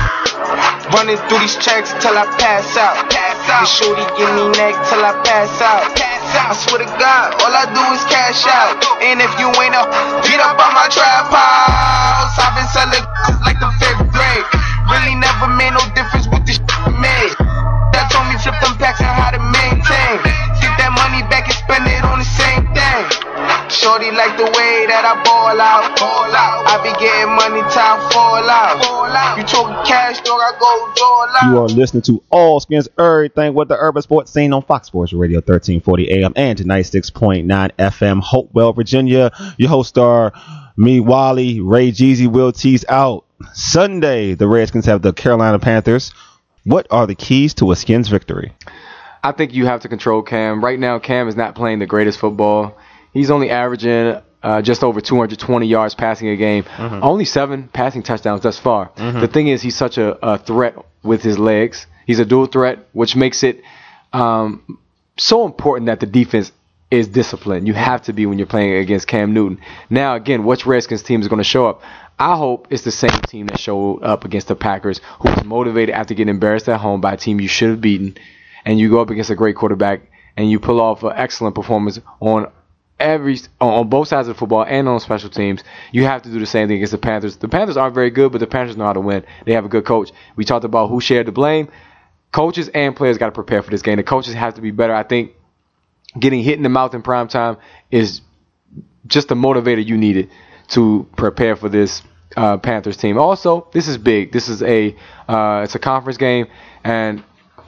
Running through these checks till I pass out. Pass out. And shorty give me neck till I pass out. Pass out. I swear to God, all I do is cash out. And if you ain't up, beat up on my trap house. I've been selling since like the fifth grade. Really never made no difference with this shit made. That told me flip them packs and how to maintain. Get that money back and spend it on the same thing. Shorty like the way that I ball out. Ball out. I be getting money, time fall out. Fall out. You talking cash, dog, I go all out. You are listening to All Skins Everything with the Urban Sports Scene on Fox Sports Radio thirteen forty A M and ninety-six point nine F M, Hopewell, Virginia. Your hosts are me, Wally, Ray Jeezy, Will T's out. Sunday, the Redskins have the Carolina Panthers. What are the keys to a Skins victory? I think you have to control Cam. Right now, Cam is not playing the greatest football. He's only averaging uh, just over two hundred twenty yards passing a game. Mm-hmm. Only seven passing touchdowns thus far. Mm-hmm. The thing is, he's such a, a threat with his legs. He's a dual threat, which makes it um, so important that the defense is disciplined. You have to be when you're playing against Cam Newton. Now, again, which Redskins team is going to show up? I hope it's the same team that showed up against the Packers, who was motivated after getting embarrassed at home by a team you should have beaten, and you go up against a great quarterback, and you pull off an excellent performance on every on both sides of the football and on special teams. You have to do the same thing against the Panthers. The Panthers aren't very good, but the Panthers know how to win. They have a good coach. We talked about who shared the blame. Coaches and players got to prepare for this game. The coaches have to be better. I think getting hit in the mouth in prime time is just the motivator you needed to prepare for this uh, Panthers team. Also, this is big. This is a uh, it's a conference game, and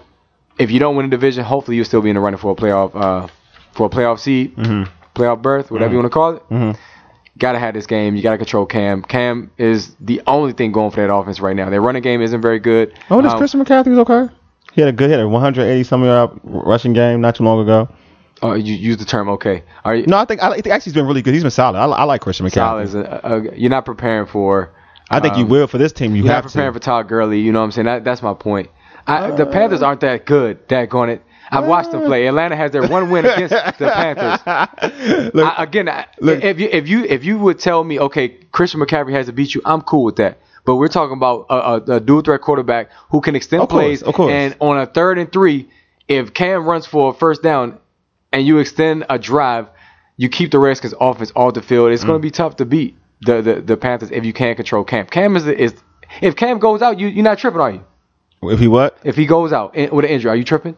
if you don't win a division, hopefully you'll still be in the running for a playoff uh, for a playoff seed, mm-hmm. playoff berth, whatever mm-hmm. you want to call it. Mm-hmm. Gotta have this game. You gotta control Cam. Cam is the only thing going for that offense right now. Their running game isn't very good. Oh, this um, Christian McCaffrey's okay. He had a good hit, a one hundred eighty some yard rushing game not too long ago. Oh, you use the term okay. Are you? No, I think I think actually he's been really good. He's been solid. I, I like Christian McCaffrey. Solid is a, a, you're not preparing for. I think um, you will for this team. You you're have not preparing to. for Todd Gurley. You know what I'm saying? That, that's my point. I, uh, the Panthers aren't that good. That going it. I've watched them play. Atlanta has their one win against the Panthers. Look, I, again, I, look, if you if you if you would tell me, okay, Christian McCaffrey has to beat you, I'm cool with that. But we're talking about a, a, a dual threat quarterback who can extend of course, plays. Of course. And on a third and three, if Cam runs for a first down and you extend a drive, you keep the Redskins offense off the field. It's mm. going to be tough to beat the, the the Panthers if you can't control Cam. Cam is is if Cam goes out, you you're not tripping, are you? If he what? If he goes out in, with an injury, are you tripping?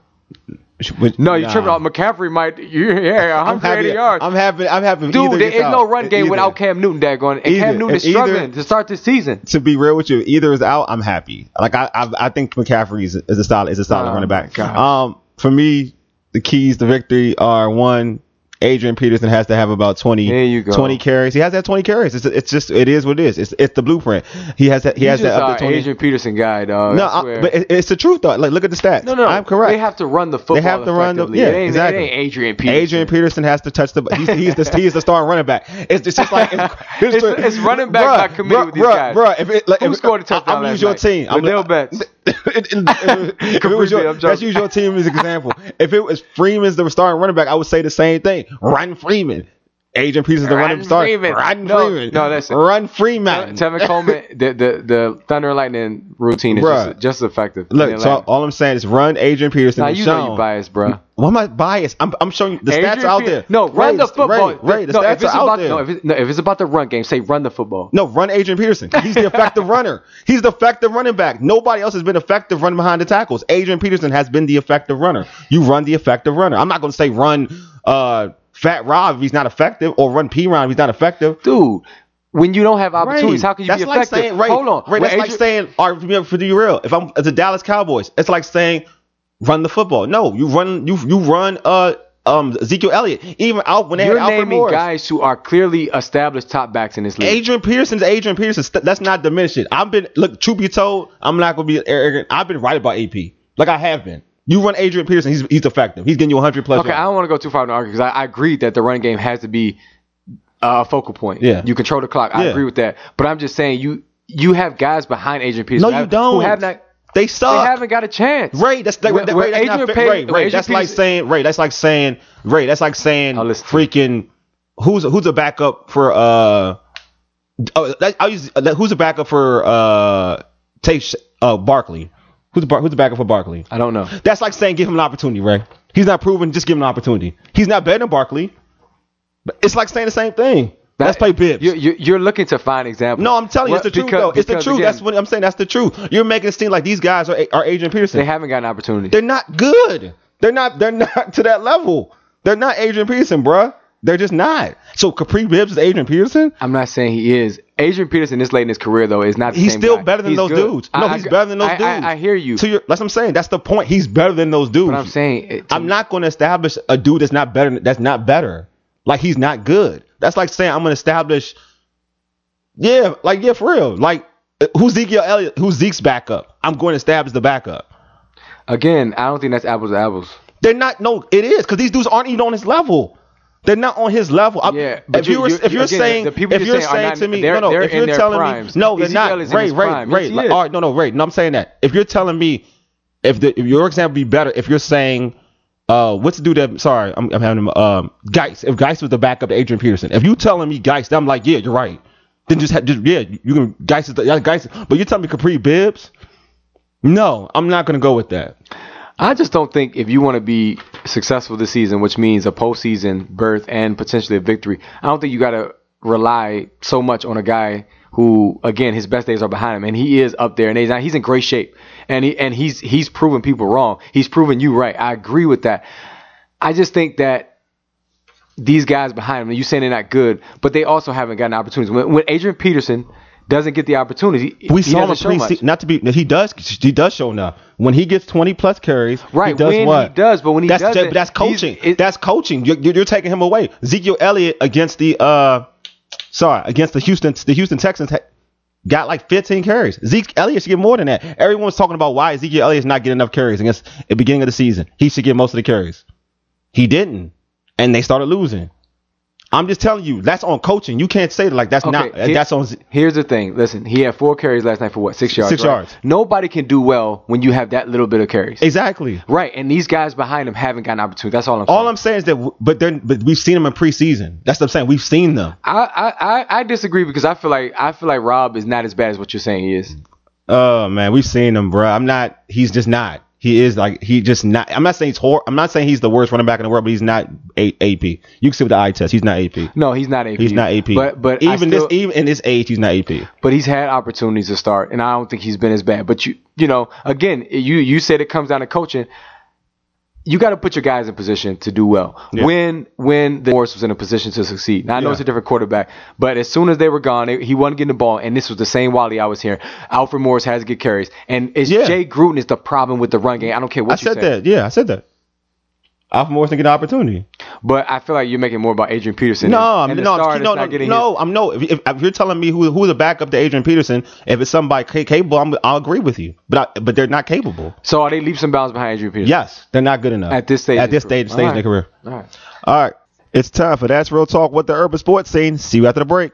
But, no, you're nah. tripping out. McCaffrey might, yeah, one hundred eighty I'm yards. I'm having, I'm having. Dude, there is out. no run game either. Without Cam Newton. That going, and either. Cam Newton is struggling either, to start the season. To be real with you, either is out. I'm happy. Like I, I, I think McCaffrey is, is a solid, is a solid oh running back. God. Um, for me, the keys to victory are one. Adrian Peterson has to have about twenty, there you go. twenty carries. He has to have twenty carries. It's, it's just, it is what it is. It's, it's the blueprint. He has that. He you has just that up to twenty. Adrian Peterson guy, dog. No, I, but it, it's the truth though. Like, look at the stats. No, no, I'm correct. They have to run the football. They have to run the. Yeah, it ain't, exactly. It ain't Adrian Peterson. Adrian Peterson has to touch the. He's, he's the he's the starting running back. It's just, it's like it's, it's, it's running back bruh, by committee bruh, with these bruh, guys. Bro, if it, like, who if, scored a touchdown? I'm gonna use your night? team. I'm Liddell Betts. if it was your, let's use your team as an example. If it was Freeman's the starting running back, I would say the same thing. Run Freeman. Adrian Peterson the running start. Run no, Freeman. No, that's Run Freeman. Tevin Coleman, the, the the Thunder and Lightning routine is just, just as effective. Look, so all I'm saying is run Adrian Peterson. Now you shown. know you biased, bro. Why am I biased? I'm I'm showing you the Adrian stats are out Pe- there. No, run Ray, the football. Ray, Ray the no, stats are out about, there. No if, it, no, if it's about the run game, say run the football. No, run Adrian Peterson. He's the effective runner. He's the effective running back. Nobody else has been effective running behind the tackles. Adrian Peterson has been the effective runner. You run the effective runner. I'm not going to say run uh, Fat Rob if he's not effective, or run P-Ron if he's not effective. Dude, when you don't have opportunities, Ray, how can you that's be like effective? Saying, Ray, Hold on. Ray, that's Adrian- like saying, all right, for be real, if I'm the Dallas Cowboys, it's like saying run the football. No, you run you you run uh um Ezekiel Elliott. Even out when they You're had Alfred naming Morris. guys who are clearly established top backs in this league. Adrian Peterson's Adrian Peterson. That's not diminishing. I've been look. Truth be told, I'm not gonna be arrogant. I've been right about A P. Like I have been. You run Adrian Peterson, he's he's effective. He's getting you one hundred plus. Okay, yards. I don't want to go too far in the argument because I, I agree that the run game has to be a focal point. Yeah. You control the clock. I yeah. agree with that. But I'm just saying you you have guys behind Adrian Peterson. No, you don't. Who have not. They suck. They haven't got a chance. Ray, that's that, where, that, where Ray, that's Adrian not Pay, Ray. Ray, that's like saying Ray. That's like saying Ray. That's like saying freaking who's who's a backup for uh. Oh, that, I'll use who's a backup for uh take uh Barkley. Who's the, who's the backup for Barkley? I don't know. That's like saying give him an opportunity, Ray. He's not proven, just give him an opportunity. He's not better than Barkley. But it's like saying the same thing. That, Let's play Bibbs. You're, you're looking to find examples. No, I'm telling you, it's the truth, though. It's the truth. Again, that's what I'm saying. That's the truth. You're making it seem like these guys are, are Adrian Peterson. They haven't got an opportunity. They're not good. They're not. They're not to that level. They're not Adrian Peterson, bruh. They're just not. So Capri Bibbs is Adrian Peterson? I'm not saying he is. Adrian Peterson this late in his career, though, is not the he's same still guy. better than he's those good. dudes. No, I, he's better than those I, dudes. I, I hear you. To your, that's what I'm saying. That's the point. He's better than those dudes. But I'm saying, it, I'm not going to establish a dude that's not better. That's not better. Like he's not good. That's like saying I'm going to establish. Yeah, like yeah, for real. Like who's Ezekiel Elliott? Who's Zeke's backup? I'm going to establish the backup. Again, I don't think that's apples to apples. They're not. No, it is because these dudes aren't even on his level. They're not on his level. Yeah, but if you were, if you're again, saying, the people if you're saying, saying not, to me, no, no, if you're telling primes. me, no, they're not. Ray, Ray, Ray. Like, all right, no, no, Ray. No, I'm saying that. If you're telling me, if the if your example be better, if you're saying, uh, what's the dude that? Sorry, I'm, I'm having him. Um, Geis. If Geis was the backup to Adrian Peterson, if you telling me Geis, then I'm like, yeah, you're right. Then just, just yeah, you can Geis is the yeah, Geis. But you're telling me Capri Bibbs? No, I'm not gonna go with that. I just don't think if you want to be successful this season, which means a postseason berth and potentially a victory, I don't think you got to rely so much on a guy who, again, his best days are behind him, and he is up there, and he's, he's in great shape, and he and he's he's proven people wrong. He's proven you right. I agree with that. I just think that these guys behind him, and you saying they're not good, but they also haven't gotten opportunities. When, when Adrian Peterson doesn't get the opportunity, we he saw him doesn't show much. pre- not to be he does he does show enough. When he gets twenty plus carries, right? He does when what? he does, but when he that's doesn't, but that's coaching. it, that's coaching. You're, you're taking him away. Ezekiel Elliott against the uh, sorry, against the Houston the Houston Texans ha- got like fifteen carries. Zeke Elliott should get more than that. Everyone's talking about why Ezekiel Elliott's not getting enough carries against the beginning of the season. He should get most of the carries. He didn't, and they started losing. I'm just telling you, that's on coaching. You can't say that like that's okay, not. here, that's on. Z- here's the thing. Listen, he had four carries last night for what? Six yards. Six right? yards. Nobody can do well when you have that little bit of carries. Exactly. Right, and these guys behind him haven't gotten opportunity. That's all I'm saying. All I'm saying is that, but they're, but we've seen them in preseason. That's what I'm saying. We've seen them. I, I, I, I disagree because I feel like I feel like Rob is not as bad as what you're saying he is. Oh man, we've seen him, bro. I'm not. He's just not. He is like he just not. I'm not saying he's hor- I'm not saying he's the worst running back in the world, but he's not a- AP. You can see with the eye test, he's not A P. No, he's not A P. He's not A P. But but even still, this even in this age, he's not A P. But he's had opportunities to start, and I don't think he's been as bad. But you you know, again, you you said it comes down to coaching. You got to put your guys in position to do well. Yeah. When when the Morris was in a position to succeed. Now I know Yeah. it's a different quarterback, but as soon as they were gone, they, he wasn't getting the ball, and this was the same Wally I was hearing. Alfred Morris has to get carries, and it's Yeah. Jay Gruden is the problem with the run game. I don't care what I you said say. that. Yeah, I said that. Alfred Morris didn't get an opportunity. But I feel like you're making more about Adrian Peterson. No, and, I'm and the no, star no, that's no, not getting no. his- I'm no. If, if, if you're telling me who who's a backup to Adrian Peterson, if it's somebody ca- capable, I'm, I'll agree with you. But I, but they're not capable. So are they leaps and bounds behind Adrian Peterson? Yes, they're not good enough At this stage At of this their stage, career. stage All of their career. All right. All right, it's time for That's Real Talk with the urban sports scene. See you after the break.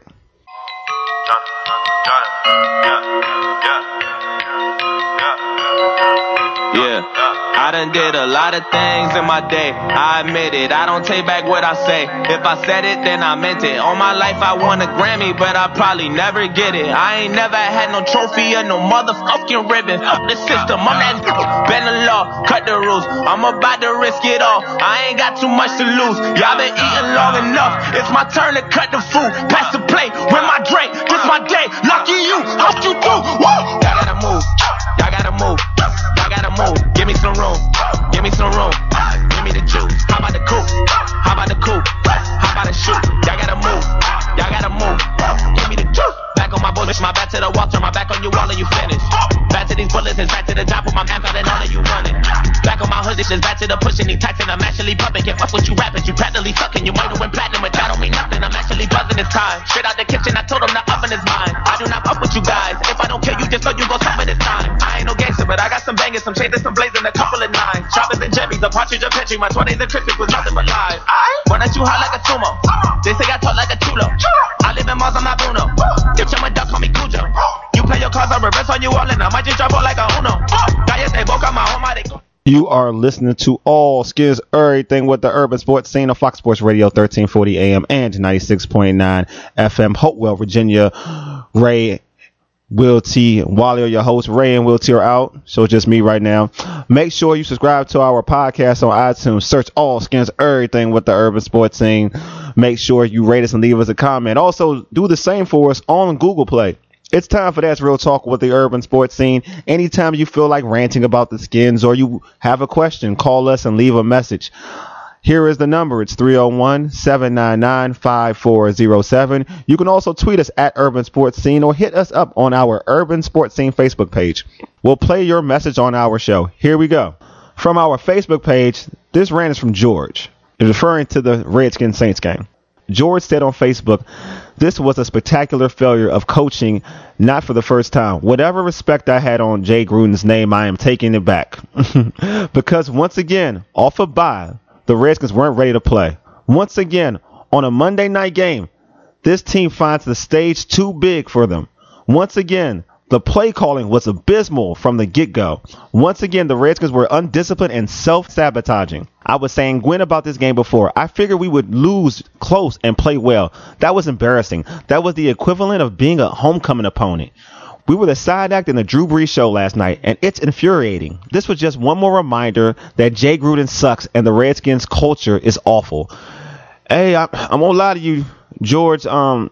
Yeah, I done did a lot of things in my day. I admit it, I don't take back what I say. If I said it, then I meant it. All my life I won a Grammy, but I probably never get it. I ain't never had no trophy or no motherfucking ribbon. Fuck the system, I'm that bend the law, cut the rules. I'm about to risk it all. I ain't got too much to lose. Y'all been eating long enough. It's my turn to cut the food. Pass the plate with my drink. This my day. Lucky you, hope you do. Woo! Y'all gotta move. Y'all gotta move. Y'all gotta move. Give me some room. Give me some room. Give me the juice. How about the coupe? How about the coupe? How about the shoot? Y'all gotta move. Y'all gotta move. Give me the juice. Back on my bullets, my back to the wall, turn my back on you, all of you finished. Back to these bullets, it's back to the top, put my map out and all of you running. Back on my hood, it's just back to the pushing, these tights and I'm actually pumping. Can't fuck with you rappers, you practically sucking. You might have went platinum, but that don't mean nothing. I'm actually buzzing this time. Straight out the kitchen, I told him the oven is mine. I do not fuck with you guys. If I don't kill you, just know you gon' suffer this time. I ain't no gangster, but I got some bangers, some chains and some blazing, a couple of nines. Choppers and jemmies, a partridge, a petri. My twenties and Christmas was nothing but lies. When I you hot like a sumo, they say I talk like a chulo. I live in Mars, I'm not Bruno. If you're my duck, call me Cujo. You play your cards, I reverse on you all, and I might just drop out like a Uno. Cállate boca, my home, I go. You are listening to All Skills Everything with the urban sports scene on Fox Sports Radio, thirteen forty A M and ninety-six point nine F M. Hopewell, Virginia. Ray, Will T, Wally are your hosts. Ray and Will T are out, so it's just me right now. Make sure you subscribe to our podcast on iTunes. Search All Skins Everything with the urban sports scene. Make sure you rate us and leave us a comment. Also, do the same for us on Google Play. It's time for That's Real Talk with the urban sports scene. Anytime you feel like ranting about the Skins or you have a question, call us and leave a message. Here is the number. It's three oh one, seven nine nine, five four oh seven. You can also tweet us at Urban Sports Scene or hit us up on our Urban Sports Scene Facebook page. We'll play your message on our show. Here we go. From our Facebook page, this rant is from George, referring to the Redskins Saints game. George said on Facebook, this was a spectacular failure of coaching, not for the first time. Whatever respect I had on Jay Gruden's name, I am taking it back. Because once again, off a bye, the Redskins weren't ready to play. Once again, on a Monday night game, this team finds the stage too big for them. Once again, the play calling was abysmal from the get-go. Once again, the Redskins were undisciplined and self-sabotaging. I was saying Gwen about this game before. I figured we would lose close and play well. That was embarrassing. That was the equivalent of being a homecoming opponent. We were the side act in the Drew Brees show last night, and it's infuriating. This was just one more reminder that Jay Gruden sucks and the Redskins culture is awful. Hey, I, I'm gonna lie to you, George. Um,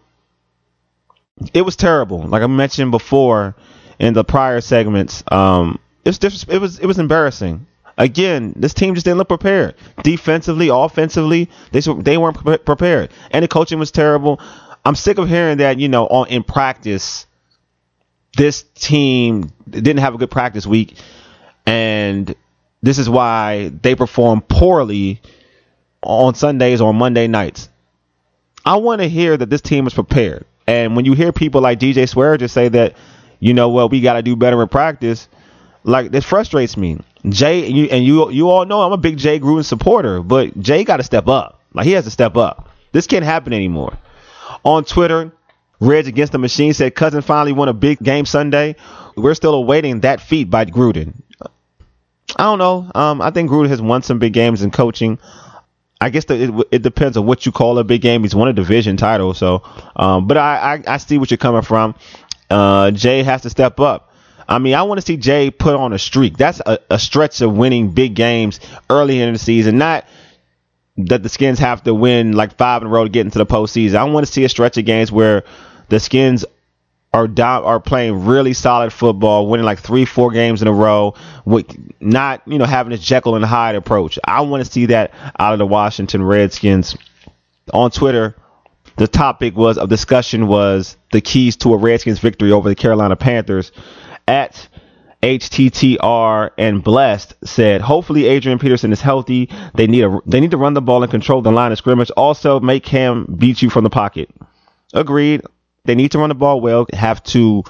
it was terrible. Like I mentioned before in the prior segments, um, it was just, it was it was embarrassing. Again, this team just didn't look prepared. Defensively, offensively, they they weren't pre- prepared. And the coaching was terrible. I'm sick of hearing that, you know, on in practice, this team didn't have a good practice week, and this is why they perform poorly on Sundays or Monday nights. I want to hear that this team is prepared. And when you hear people like D J Swear just say that, you know, well, we got to do better in practice, like, this frustrates me. Jay, and you, and you you all know I'm a big Jay Gruden supporter, but Jay got to step up. Like, he has to step up. This can't happen anymore. On Twitter, Reg Against the Machine said Cousin finally won a big game Sunday. We're still awaiting that feat by Gruden. I don't know. Um, I think Gruden has won some big games in coaching. I guess the, it, it depends on what you call a big game. He's won a division title, so. Um, but I, I I see what you're coming from. Uh, Jay has to step up. I mean, I want to see Jay put on a streak. That's a, a stretch of winning big games early in the season. Not that the Skins have to win like five in a row to get into the postseason. I want to see a stretch of games where the Skins are down, are playing really solid football, winning like three, four games in a row, with not, you know, having this Jekyll and Hyde approach. I want to see that out of the Washington Redskins. On Twitter, the topic was of discussion was the keys to a Redskins victory over the Carolina Panthers. At H T T R and Blessed said, hopefully Adrian Peterson is healthy. They need a they need to run the ball and control the line of scrimmage. Also, make him beat you from the pocket. Agreed. They need to run the ball well. Have to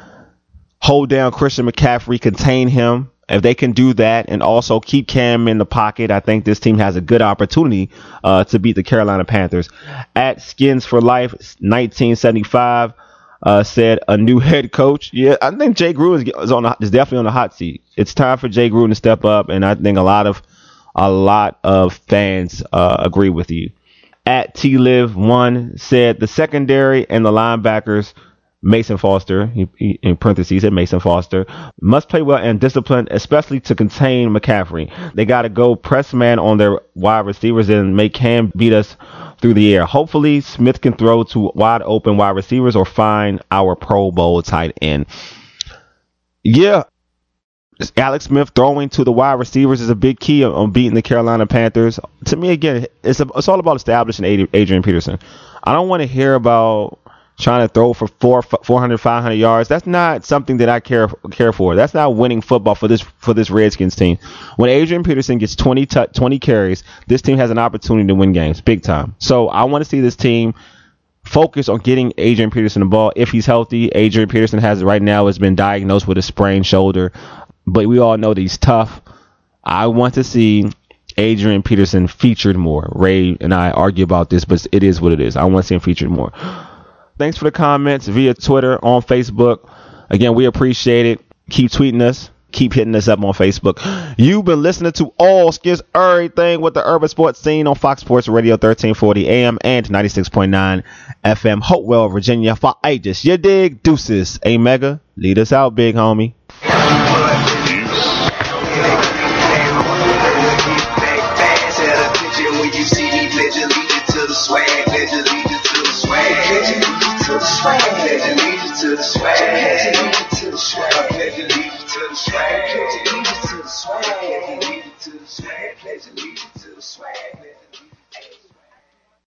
hold down Christian McCaffrey, contain him. If they can do that and also keep Cam in the pocket, I think this team has a good opportunity uh, to beat the Carolina Panthers. At Skins for Life nineteen seventy-five. Uh, said a new head coach. Yeah, I think Jay Gruden is on the, is definitely on the hot seat. It's time for Jay Gruden to step up, and I think a lot of a lot of fans uh, agree with you. At T Live one said the secondary and the linebackers, Mason Foster, he, he, in parentheses he said Mason Foster, must play well and disciplined, especially to contain McCaffrey. They got to go press man on their wide receivers and make Cam beat us through the air. Hopefully Smith can throw to wide open wide receivers or find our Pro Bowl tight end. Yeah, Alex Smith throwing to the wide receivers is a big key on beating the Carolina Panthers. To me, again, it's a, it's all about establishing Adrian Peterson. I don't want to hear about trying to throw for four, four hundred, five hundred yards. That's not something that I care care for. That's not winning football for this for this Redskins team. When Adrian Peterson gets twenty, t- twenty carries, this team has an opportunity to win games, big time. So I want to see this team focus on getting Adrian Peterson the ball if he's healthy. Adrian Peterson has right now has been diagnosed with a sprained shoulder, but we all know that he's tough. I want to see Adrian Peterson featured more. Ray and I argue about this, but it is what it is. I want to see him featured more. Thanks for the comments via Twitter, on Facebook. Again, we appreciate it. Keep tweeting us. Keep hitting us up on Facebook. You've been listening to All Skins Everything with the Urban Sports Scene on Fox Sports Radio thirteen forty A M and ninety-six point nine F M, Hopewell, Virginia. For Aegis, you dig? Deuces. A Mega, lead us out, big homie.